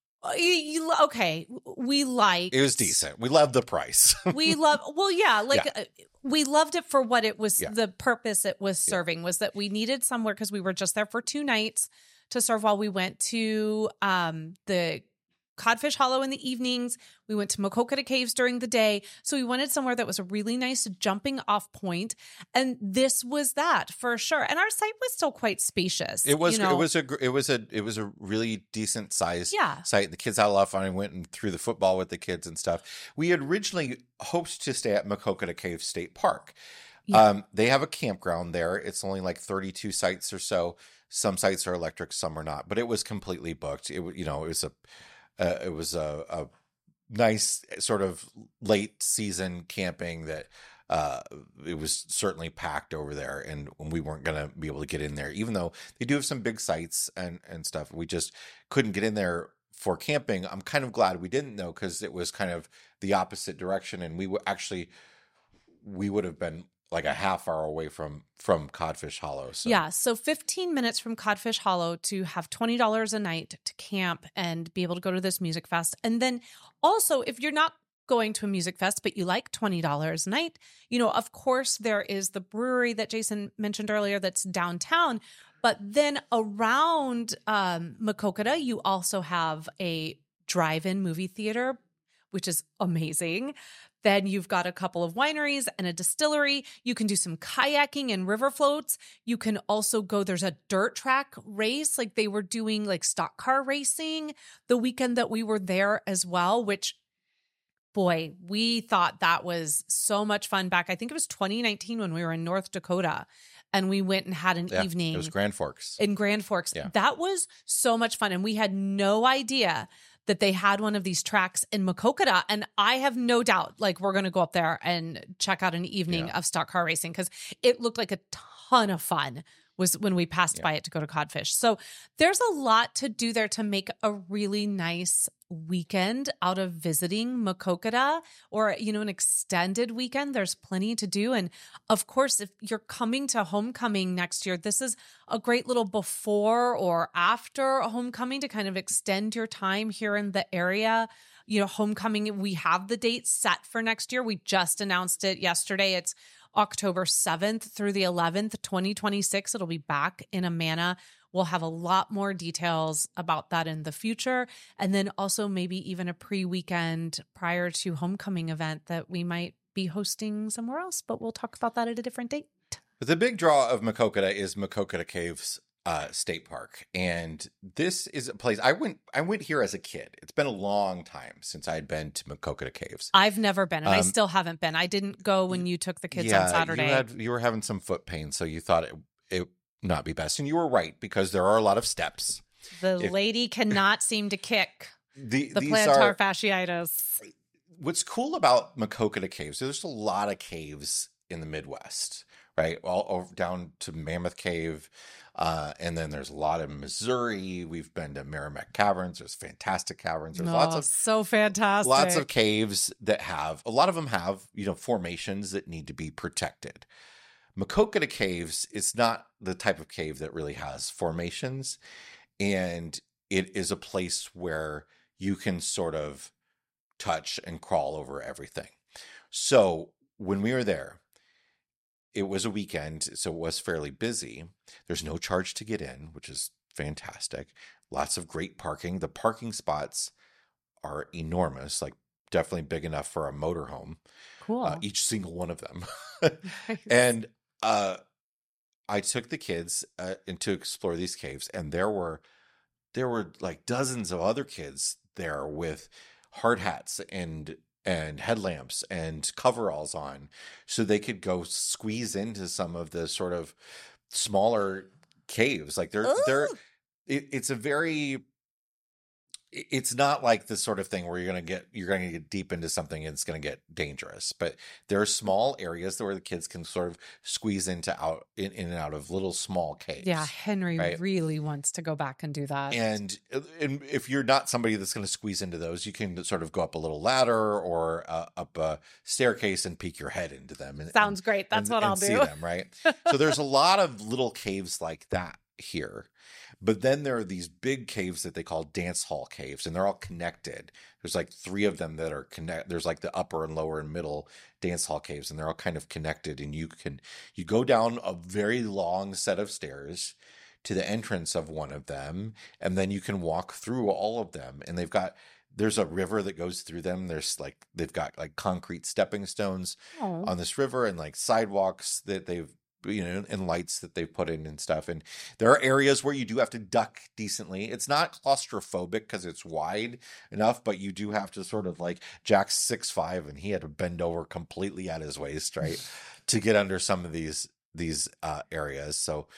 Okay. We liked. It was decent. We loved the price. We love. Well, yeah. We loved it for what it was. Yeah. The purpose it was serving was that we needed somewhere, because we were just there for 2 nights to serve while we went to the Codfish Hollow in the evenings. We went to Makokata Caves during the day. So we wanted somewhere that was a really nice jumping off point. And this was that for sure. And our site was still quite spacious. It was a really decent size Yeah. site. The kids had a lot of fun. I went and threw the football with the kids and stuff. We had originally hoped to stay at Makokata Cave State Park. Yeah. They have a campground there. It's only like 32 sites or so. Some sites are electric, some are not. But it was completely booked. It was a nice sort of late season camping that it was certainly packed over there, and we weren't going to be able to get in there, even though they do have some big sites and stuff. We just couldn't get in there for camping. I'm kind of glad we didn't, though, because it was kind of the opposite direction, and we would have been like a half hour away from Codfish Hollow. So. Yeah. So 15 minutes from Codfish Hollow to have $20 a night to camp and be able to go to this music fest. And then also, if you're not going to a music fest, but you like $20 a night, of course, there is the brewery that Jason mentioned earlier that's downtown. But then around Makokata, you also have a drive-in movie theater, which is amazing. Then you've got a couple of wineries and a distillery. You can do some kayaking and river floats. You can also there's a dirt track race. Like they were doing like stock car racing the weekend that we were there as well, which, boy, we thought that was so much fun back. I think it was 2019 when we were in North Dakota and we went and had an evening. It was Grand Forks. In Grand Forks. Yeah. That was so much fun. And we had no idea that they had one of these tracks in Makokata. And I have no doubt, like, we're going to go up there and check out an evening of stock car racing, because it looked like a ton of fun was when we passed by it to go to Codfish. So there's a lot to do there to make a really nice weekend out of visiting Makokata, or, an extended weekend. There's plenty to do. And of course, if you're coming to homecoming next year, this is a great little before or after homecoming to kind of extend your time here in the area. Homecoming, we have the date set for next year. We just announced it yesterday. It's October 7th through the 11th, 2026. It'll be back in Amana. We'll have a lot more details about that in the future. And then also maybe even a pre-weekend prior to homecoming event that we might be hosting somewhere else, but we'll talk about that at a different date. But the big draw of Makokata is Makokata Caves State Park. And this is a place I went here as a kid. It's been a long time since I had been to Makokata Caves. I've never been, and I still haven't been. I didn't go when you took the kids on Saturday. You were having some foot pain, so you thought it not be best. And you were right, because there are a lot of steps. The lady cannot seem to kick the plantar fasciitis. What's cool about Makokata Caves, there's a lot of caves in the Midwest, right? All over, down to Mammoth Cave. And then there's a lot in Missouri. We've been to Merrimack Caverns. There's fantastic caverns. There's so fantastic. Lots of caves that a lot of them have, formations that need to be protected. Makokata Caves is not the type of cave that really has formations. And it is a place where you can sort of touch and crawl over everything. So when we were there, it was a weekend, so it was fairly busy. There's no charge to get in, which is fantastic. Lots of great parking. The parking spots are enormous, like definitely big enough for a motorhome. Cool. Each single one of them. Nice. And I took the kids to explore these caves, and there were like dozens of other kids there with hard hats and headlamps and coveralls on, so they could go squeeze into some of the sort of smaller caves. Like it's it's not like the sort of thing where you're going to get deep into something and it's going to get dangerous, but there are small areas where the kids can sort of squeeze in and out of little small caves. Yeah, Henry right? really wants to go back and do that. And if you're not somebody that's going to squeeze into those, you can sort of go up a little ladder or up a staircase and peek your head into them. Sounds great. That's what I'll do. See them, right? So there's a lot of little caves like that here. But then there are these big caves that they call dance hall caves, and they're all connected. There's like 3 of them that are connected. There's like the upper and lower and middle dance hall caves, and they're all kind of connected. And you go down a very long set of stairs to the entrance of one of them, and then you can walk through all of them. And there's a river that goes through them. They've got like concrete stepping stones on this river, and like sidewalks that they've, and lights that they've put in and stuff. And there are areas where you do have to duck decently. It's not claustrophobic because it's wide enough, but you do have to sort of like, Jack's 6'5", and he had to bend over completely at his waist, right, to get under some of these areas. So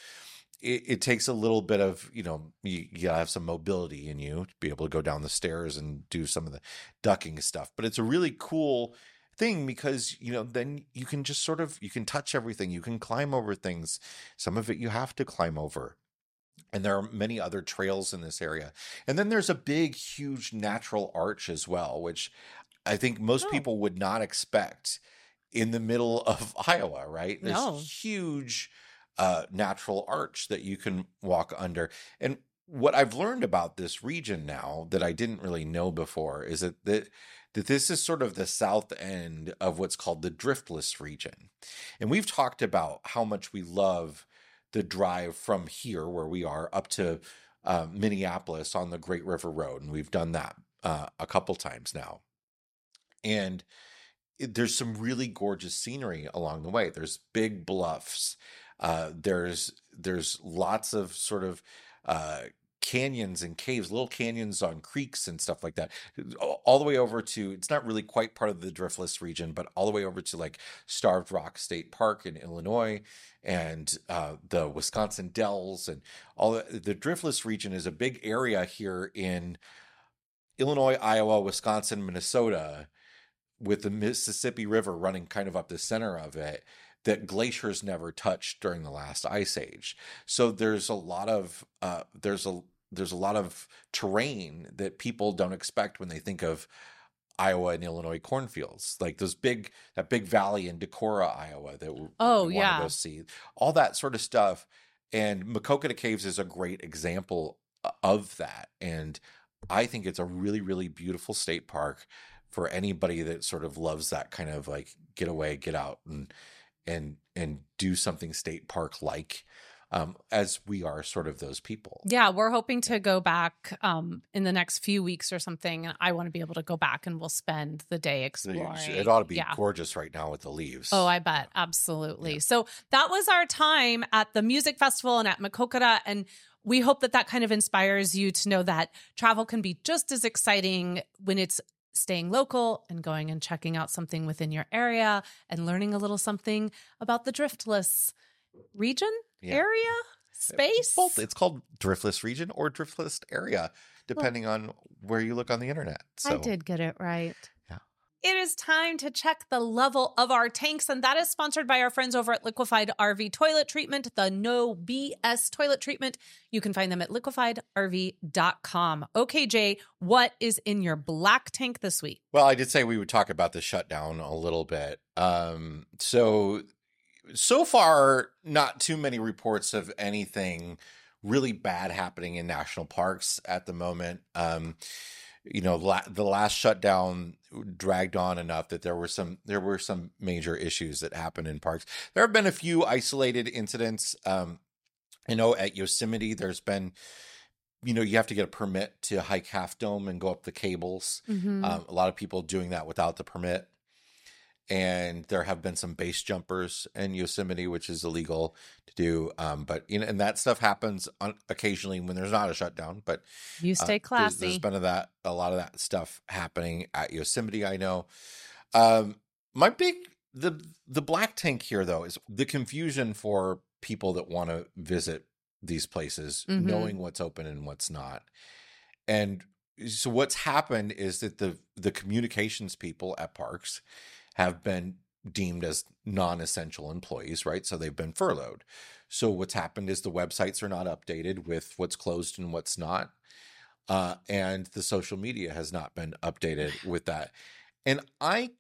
it takes a little bit of, you gotta have some mobility in you to be able to go down the stairs and do some of the ducking stuff. But it's a really cool thing because, then you can just you can touch everything. You can climb over things. Some of it you have to climb over. And there are many other trails in this area. And then there's a big, huge natural arch as well, which I think most people would not expect in the middle of Iowa, right? There's huge natural arch that you can walk under. And what I've learned about this region now that I didn't really know before is that this is sort of the south end of what's called the Driftless region. And we've talked about how much we love the drive from here where we are up to Minneapolis on the Great River Road. And we've done that a couple times now. And there's some really gorgeous scenery along the way. There's big bluffs. There's lots of sort of canyons and caves, little canyons on creeks and stuff like that, all the way over to, it's not really quite part of the Driftless region, but all the way over to like Starved Rock State Park in Illinois and the Wisconsin Dells and all the Driftless region is a big area here in Illinois, Iowa, Wisconsin, Minnesota, with the Mississippi River running kind of up the center of it, that glaciers never touched during the last ice age. So there's a lot of there's a lot of terrain that people don't expect when they think of Iowa and Illinois cornfields, like that big valley in Decorah, Iowa that we want to go see, all that sort of stuff. And Maquoketa Caves is a great example of that. And I think it's a really, really beautiful state park for anybody that sort of loves that kind of like get away, get out and do something state park like, as we are sort of those people. Yeah, we're hoping to go back in the next few weeks or something. And I want to be able to go back and we'll spend the day exploring. It ought to be gorgeous right now with the leaves. Oh, I bet. Absolutely. Yeah. So that was our time at the music festival and at Maquoketa. And we hope that kind of inspires you to know that travel can be just as exciting when it's staying local and going and checking out something within your area and learning a little something about the Driftless region, area, space. Both. It's called Driftless region or Driftless area, depending on where you look on the internet. So, I did get it right. Yeah. It is time to check the level of our tanks, and that is sponsored by our friends over at Liquefied RV Toilet Treatment, the No BS toilet treatment. You can find them at liquefiedrv.com. Okay, Jay, what is in your black tank this week? Well, I did say we would talk about the shutdown a little bit. So far, not too many reports of anything really bad happening in national parks at the moment. The last shutdown dragged on enough that there were some major issues that happened in parks. There have been a few isolated incidents. At Yosemite, there's been, you have to get a permit to hike Half Dome and go up the cables. Mm-hmm. A lot of people doing that without the permit. And there have been some base jumpers in Yosemite, which is illegal to do. And that stuff happens occasionally when there's not a shutdown. But you stay classy. There's been a lot of that stuff happening at Yosemite, I know. The black tank here, though, is the confusion for people that want to visit these places, mm-hmm. knowing what's open and what's not. And so what's happened is that the communications people at parks have been deemed as non-essential employees, right? So they've been furloughed. So what's happened is the websites are not updated with what's closed and what's not. And the social media has not been updated with that. And I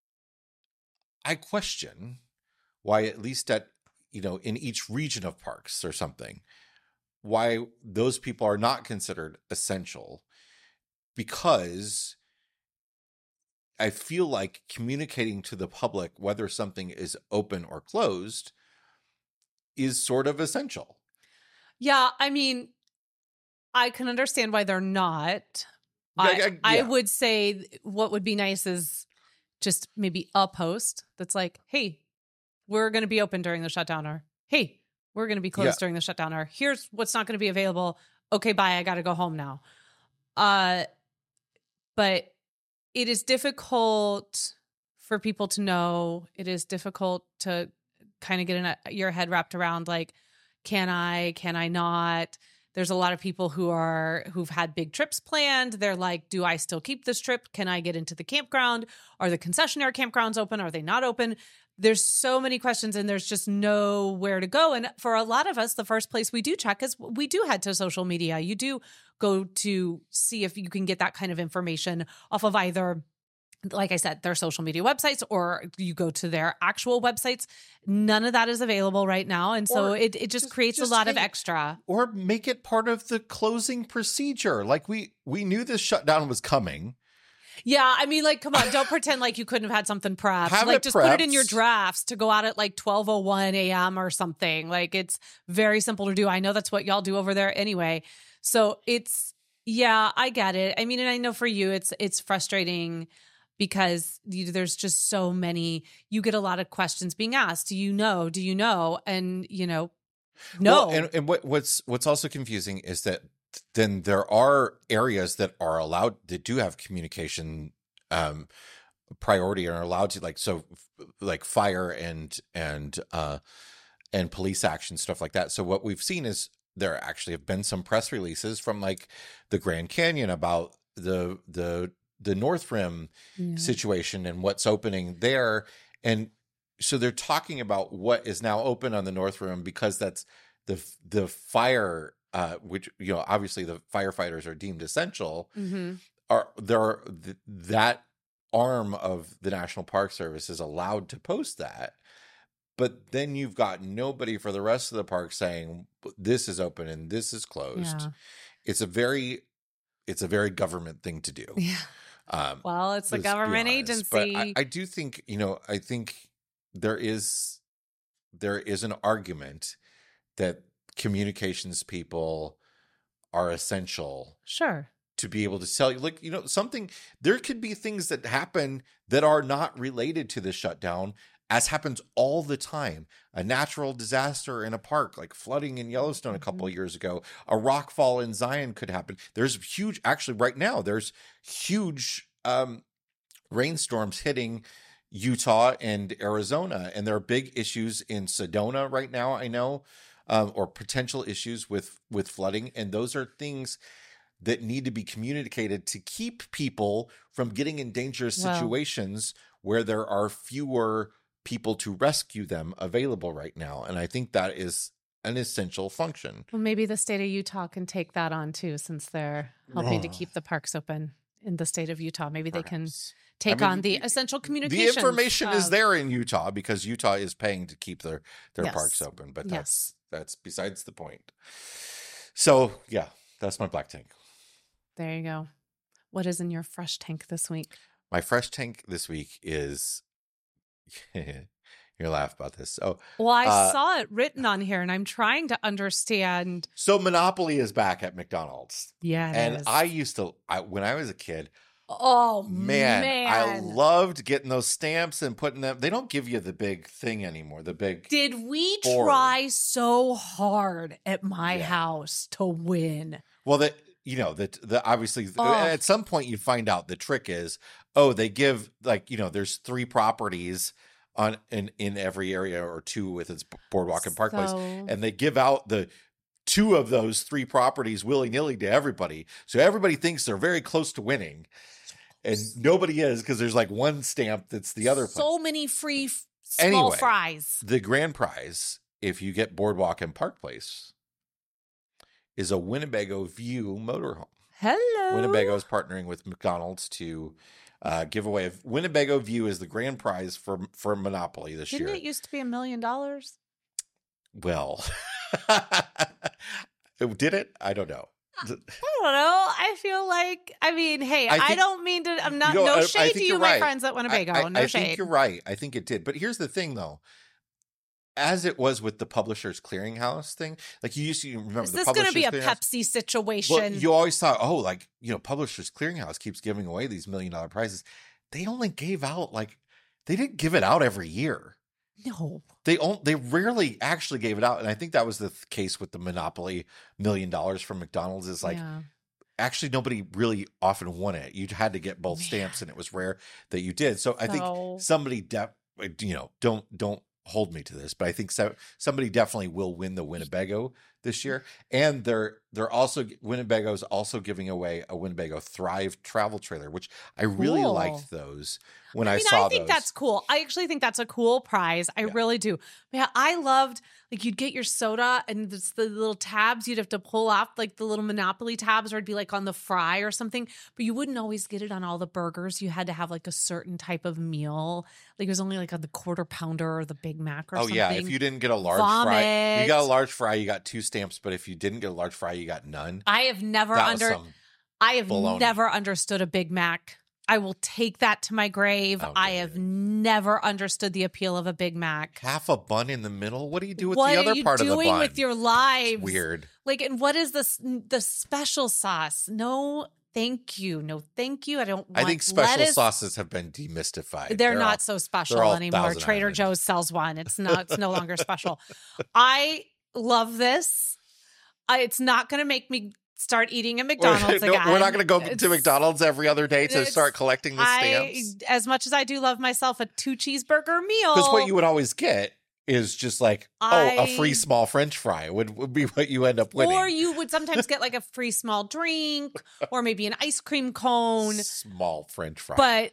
question why, at least at, in each region of parks or something, why those people are not considered essential, because I feel like communicating to the public whether something is open or closed is sort of essential. Yeah, I mean, I can understand why they're not. I would say what would be nice is just maybe a post that's like, hey, we're going to be open during the shutdown, or hey, we're going to be closed during the shutdown, or here's what's not going to be available. Okay, bye. I got to go home now. But it is difficult for people to know. It is difficult to kind of get your head wrapped around, like, can I not? There's a lot of people who've had big trips planned. They're like, do I still keep this trip? Can I get into the campground? Are the concessionaire campgrounds open? Are they not open? There's so many questions, and there's just nowhere to go. And for a lot of us, the first place we do check is we do head to social media. You do go to see if you can get that kind of information off of either, like I said, their social media websites, or you go to their actual websites. None of that is available right now. And so it just creates a lot of extra. Or make it part of the closing procedure. Like we knew this shutdown was coming. Yeah, I mean, like, come on, don't pretend like you couldn't have had something prepped. Just prepped. Put it in your drafts to go out at like 12:01 a.m. or something. Like, it's very simple to do. I know that's what y'all do over there anyway. So yeah, I get it. I mean, and I know for you, it's frustrating because there's just so many. You get a lot of questions being asked. Do you know? Do you know? And no. Well, and what's also confusing is that then there are areas that are allowed, that do have communication priority and are allowed to, like fire and police action, stuff like that. So what we've seen is there actually have been some press releases from like the Grand Canyon about the North Rim situation and what's opening there. And so they're talking about what is now open on the North Rim, because that's the fire, which, obviously the firefighters are deemed essential. Mm-hmm. That arm of the National Park Service is allowed to post that. But then you've got nobody for the rest of the park saying this is open and this is closed. Yeah. It's a very government thing to do. Yeah. Well, it's a government agency. But I do think, I think there is an argument that communications people are essential. Sure. To be able to sell you, something. There could be things that happen that are not related to the shutdown, as happens all the time. A natural disaster in a park, like flooding in Yellowstone a couple of years ago, a rock fall in Zion could happen. There's actually right now, there's huge rainstorms hitting Utah and Arizona, and there are big issues in Sedona right now, I know, or potential issues with flooding. And those are things that need to be communicated to keep people from getting in dangerous situations where there are fewer people to rescue them available right now. And I think that is an essential function. Well, maybe the state of Utah can take that on too, since they're helping to keep the parks open in the state of Utah. Maybe they can take on the essential communications. The information is there in Utah, because Utah is paying to keep their parks open, but that's besides the point. So yeah, that's my black tank. There you go. What is in your fresh tank this week? My fresh tank this week is you'll laugh about this. So, well, I saw it written on here, and I'm trying to understand. So Monopoly is back at McDonald's. Yeah, and I used to, when I was a kid. Oh man, I loved getting those stamps and putting them. They don't give you the big thing anymore. The big. Did we try so hard at my house to win? Well, obviously at some point you find out the trick is, they give there's 3 properties in every area, or 2 with its boardwalk and park place, and they give out the two of those three properties willy-nilly to everybody. So everybody thinks they're very close to winning. And nobody is, because there's like one stamp that's the other place. So many free small fries. The grand prize, if you get Boardwalk and Park Place, is a Winnebago View motorhome. Hello. Winnebago is partnering with McDonald's to give away. Winnebago View is the grand prize for Monopoly this year. Didn't it used to be $1 million? Well, did it? I don't know. I don't know. I feel like, I mean, hey, I don't mean to, I'm not, no shade to you, my friends at Winnebago. No shade. I think you're right. I think it did. But here's the thing, though. As it was with the Publishers Clearinghouse thing, like you used to remember, is this going to be a Pepsi situation? Well, you always thought, oh, like, Publishers Clearinghouse keeps giving away these $1 million prizes. They only gave out they didn't give it out every year. No, they rarely actually gave it out, and I think that was the case with the Monopoly $1 million from McDonald's. Is actually nobody really often won it. You had to get both stamps, and it was rare that you did. So I think somebody, don't hold me to this, but I think somebody definitely will win the Winnebago this year. And Winnebago's also giving away a Winnebago Thrive travel trailer, which I really liked those when I saw those. I think that's cool. I actually think that's a cool prize. I really do. Yeah, I loved, you'd get your soda and the little tabs you'd have to pull off, like the little Monopoly tabs, or it'd be like on the fry or something, but you wouldn't always get it on all the burgers. You had to have like a certain type of meal. Like it was only like on the Quarter Pounder or the Big Mac or something. Oh yeah, if you didn't get a large fry, you got a large fry, you got 2 stamps, but if you didn't get a large fry, you got none. I have never understood a Big Mac. I will take that to my grave. I have never understood the appeal of a Big Mac. Half a bun in the middle? What do you do with the other part of the bun? What are you doing with your lives? It's weird. And what is the special sauce? No, thank you. No, thank you. I think special sauces have been demystified. They're not so special anymore. Trader Joe's sells one. It's no longer special. I love this. It's not going to make me start eating at McDonald's again. We're not going to go to McDonald's every other day to start collecting the stamps. As much as I do love myself a 2 cheeseburger meal. Because what you would always get is just a free small French fry would be what you end up winning. Or you would sometimes get a free small drink or maybe an ice cream cone. Small French fry. But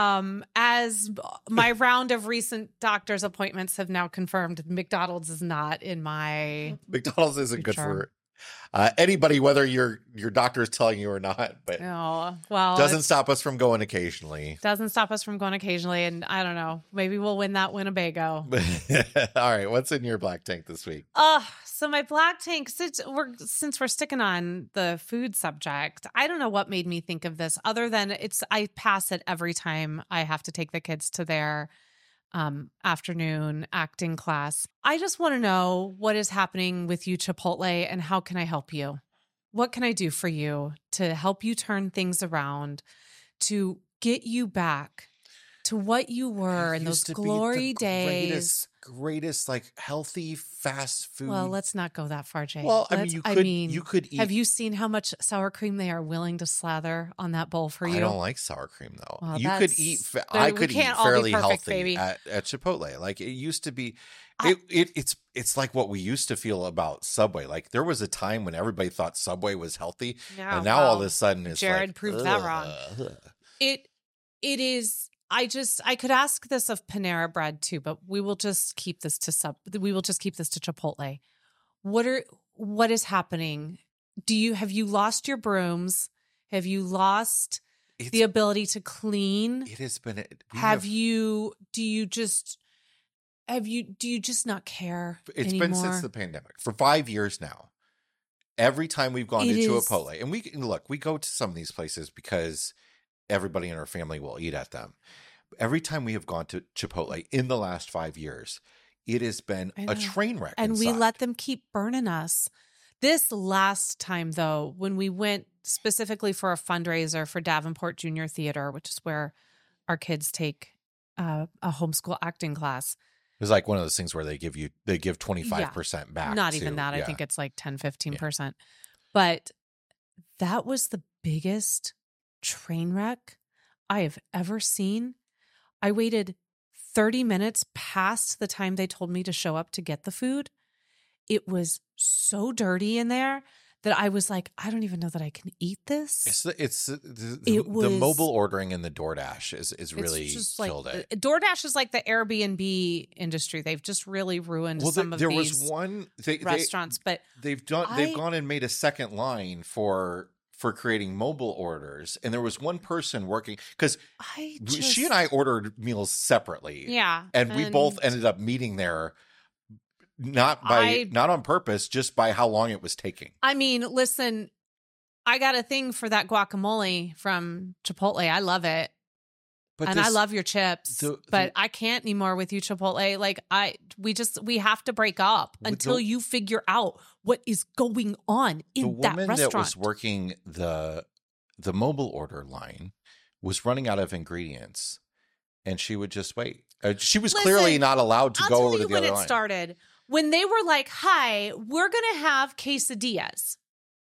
as my round of recent doctor's appointments have now confirmed, McDonald's is not in my McDonald's isn't good for anybody, whether your doctor is telling you or not, but doesn't stop us from going occasionally. Doesn't stop us from going occasionally, and I don't know. Maybe we'll win that Winnebago. All right, what's in your black tank this week? So my black tank, since we're sticking on the food subject, I don't know what made me think of this, other than I pass it every time I have to take the kids to their afternoon acting class. I just want to know what is happening with you, Chipotle, and how can I help you? What can I do for you to help you turn things around, to get you back to what you were in those glory days? Greatest healthy fast food. Well, let's not go that far, Jay. Well, you could eat. Have you seen how much sour cream they are willing to slather on that bowl for you? I don't like sour cream though. Well, you could eat. I could eat fairly healthy at Chipotle. Like it used to be. It's like what we used to feel about Subway. Like there was a time when everybody thought Subway was healthy, and now all of a sudden it's Jared proved that wrong. It is. I could ask this of Panera Bread too, but we will just keep this to Chipotle. What is happening? Have you lost your brooms? Have you lost the ability to clean? It has been. Do you just not care anymore? Been since the pandemic for 5 years now. Every time we've gone to Chipotle, and we go to some of these places because everybody in our family will eat at them. Every time we have gone to Chipotle in the last 5 years, it has been a train wreck. And we let them keep burning us. This last time, though, when we went specifically for a fundraiser for Davenport Junior Theater, which is where our kids take a homeschool acting class. It was like one of those things where they give 25% back. Not even that. I think it's like 10, 15%. But that was the biggest train wreck I have ever seen. I waited 30 minutes past the time they told me to show up to get the food. it was so dirty in there that I was like, I don't even know that I can eat this. The mobile ordering in the DoorDash is really just killed like, it. DoorDash is like the Airbnb industry. They've just really ruined some of there these was one restaurants. But they've gone and made a second line for creating mobile orders, and there was one person working because she and I ordered meals separately. Yeah, and we both ended up meeting there. Not on purpose, just by how long it was taking. I mean, listen, I got a thing for that guacamole from Chipotle. I love it. I love your chips, but I can't anymore with you, Chipotle. Like we have to break up until you figure out what is going on in that restaurant. The woman that was working the mobile order line was running out of ingredients, and she would just wait. She was clearly not allowed to go over to the other line. I'll tell you when it started. When they were like, "Hi, we're gonna have quesadillas,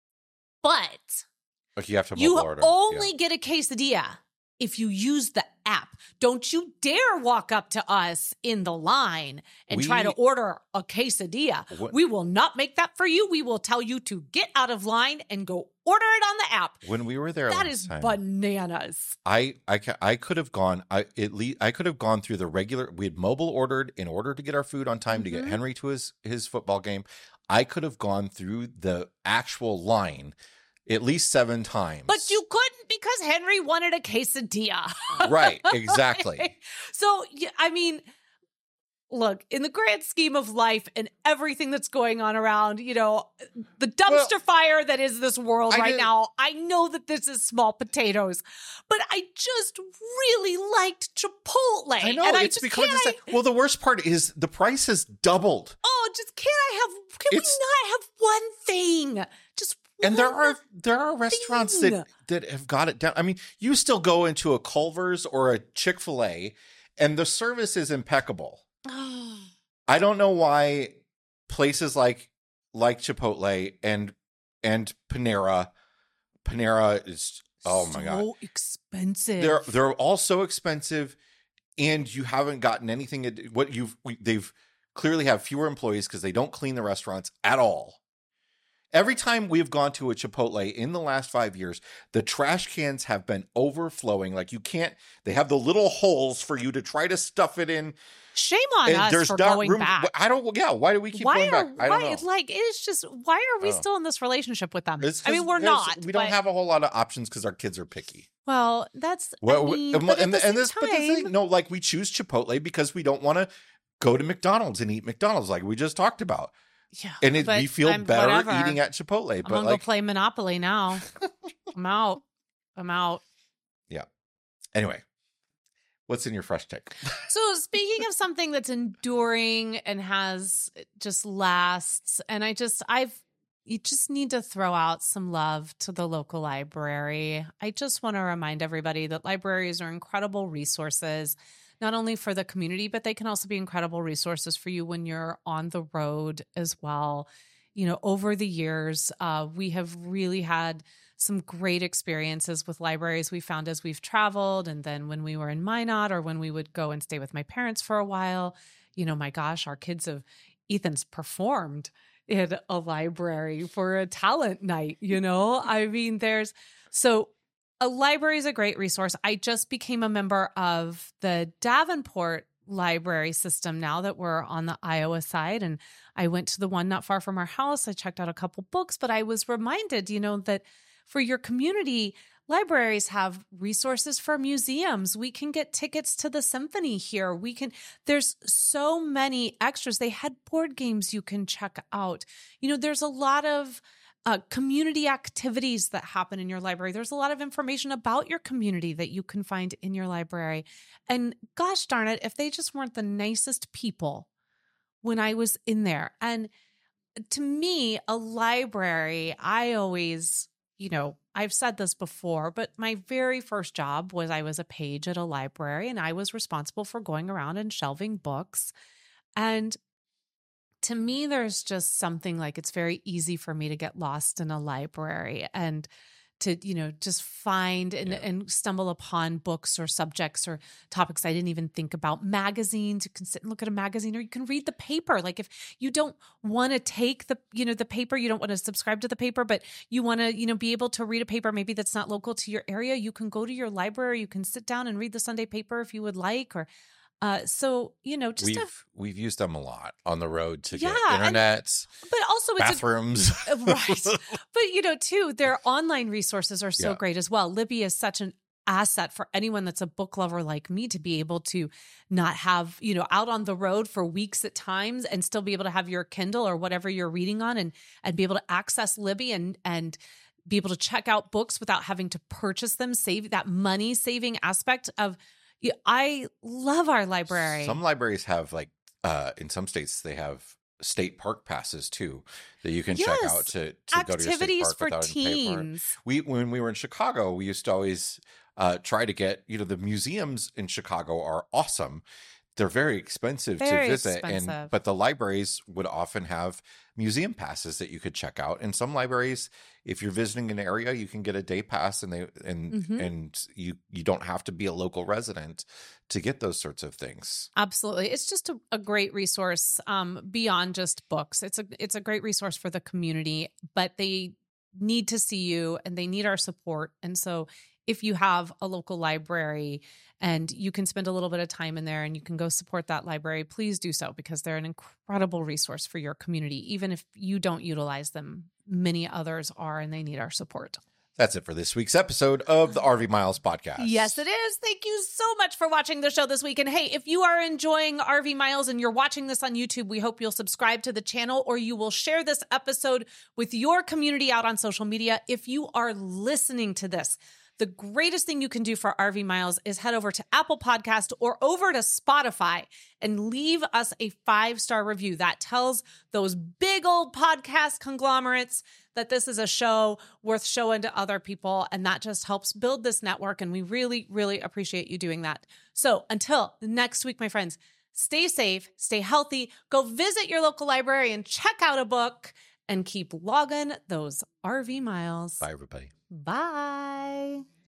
but you have to mobile order. Only get a quesadilla if you use the app. Don't you dare walk up to us in the line and try to order a quesadilla. We will not make that for you. We will tell you to get out of line and go order it on the app." When we were there, that is bananas. I could have gone. I could have gone through the regular. We had mobile ordered in order to get our food on time to get Henry to his football game. I could have gone through the actual line at least 7 times. But you couldn't because Henry wanted a quesadilla. Right, exactly. So, I mean, look, in the grand scheme of life and everything that's going on around, the dumpster fire that is this world now, I know that this is small potatoes, but I just really liked Chipotle. I know, it's because well, the worst part is the price has doubled. Oh, can we not have one thing? Just and there are restaurants that have got it down. I mean, you still go into a Culver's or a Chick-fil-A and the service is impeccable. I don't know why places like Chipotle and Panera is my god, so expensive. They're all so expensive, and you haven't gotten anything. They've clearly have fewer employees because they don't clean the restaurants at all. Every time we've gone to a Chipotle in the last 5 years, the trash cans have been overflowing. Like they have the little holes for you to try to stuff it in. Shame on us for going back. Why do we keep going back? I don't know. It's just, why are we still in this relationship with them? We're not. We don't have a whole lot of options because our kids are picky. Well, that's, but the thing, no, like we choose Chipotle because we don't want to go to McDonald's and eat McDonald's like we just talked about. Yeah, and we feel better eating at Chipotle. I'm gonna go play Monopoly now. I'm out. Yeah. Anyway, what's in your fresh take? So speaking of something that's enduring and has just lasts, and you just need to throw out some love to the local library. I just want to remind everybody that libraries are incredible resources, not only for the community, but they can also be incredible resources for you when you're on the road as well. Over the years, we have really had some great experiences with libraries we found as we've traveled. And then when we were in Minot or when we would go and stay with my parents for a while, my gosh, Ethan's performed in a library for a talent night, I mean, a library is a great resource. I just became a member of the Davenport library system now that we're on the Iowa side. And I went to the one not far from our house. I checked out a couple books, but I was reminded, that for your community, libraries have resources for museums. We can get tickets to the symphony here. There's so many extras. They had board games you can check out. There's a lot of community activities that happen in your library. There's a lot of information about your community that you can find in your library. And gosh darn it, if they just weren't the nicest people when I was in there. And to me, a library, I always, I've said this before, but my very first job was I was a page at a library and I was responsible for going around and shelving books. And to me, there's just something like it's very easy for me to get lost in a library and to, just find and stumble upon books or subjects or topics I didn't even think about. Magazines, you can sit and look at a magazine, or you can read the paper. Like if you don't want to take the paper, you don't want to subscribe to the paper, but you want to, be able to read a paper maybe that's not local to your area, you can go to your library, you can sit down and read the Sunday paper if you would like, or we've used them a lot on the road to get Yeah, internet, but also bathrooms. right. But too, their online resources are so Yeah. great as well. Libby is such an asset for anyone that's a book lover like me to be able to not have, out on the road for weeks at times and still be able to have your Kindle or whatever you're reading on and be able to access Libby and be able to check out books without having to purchase them, save that money saving aspect of. I love our library. Some libraries have in some states they have state park passes too that you can check out to go to your state park for without having to pay for it. teens. When we were in Chicago, we used to always try to get, the museums in Chicago are awesome. They're very expensive to visit, but the libraries would often have museum passes that you could check out. And some libraries, if you're visiting an area, you can get a day pass, and you don't have to be a local resident to get those sorts of things. Absolutely, it's just a great resource beyond just books. It's a great resource for the community, but they need to see you and they need our support. And so, if you have a local library and you can spend a little bit of time in there and you can go support that library, please do so, because they're an incredible resource for your community. Even if you don't utilize them, many others are, and they need our support. That's it for this week's episode of the RV Miles podcast. Yes, it is. Thank you so much for watching the show this week. And hey, if you are enjoying RV Miles and you're watching this on YouTube, we hope you'll subscribe to the channel, or you will share this episode with your community out on social media. If you are listening to this, the greatest thing you can do for RV Miles is head over to Apple Podcast or over to Spotify and leave us a 5-star review. That tells those big old podcast conglomerates that this is a show worth showing to other people. And that just helps build this network. And we really, really appreciate you doing that. So until next week, my friends, stay safe, stay healthy, go visit your local library and check out a book, and keep logging those RV miles. Bye, everybody. Bye.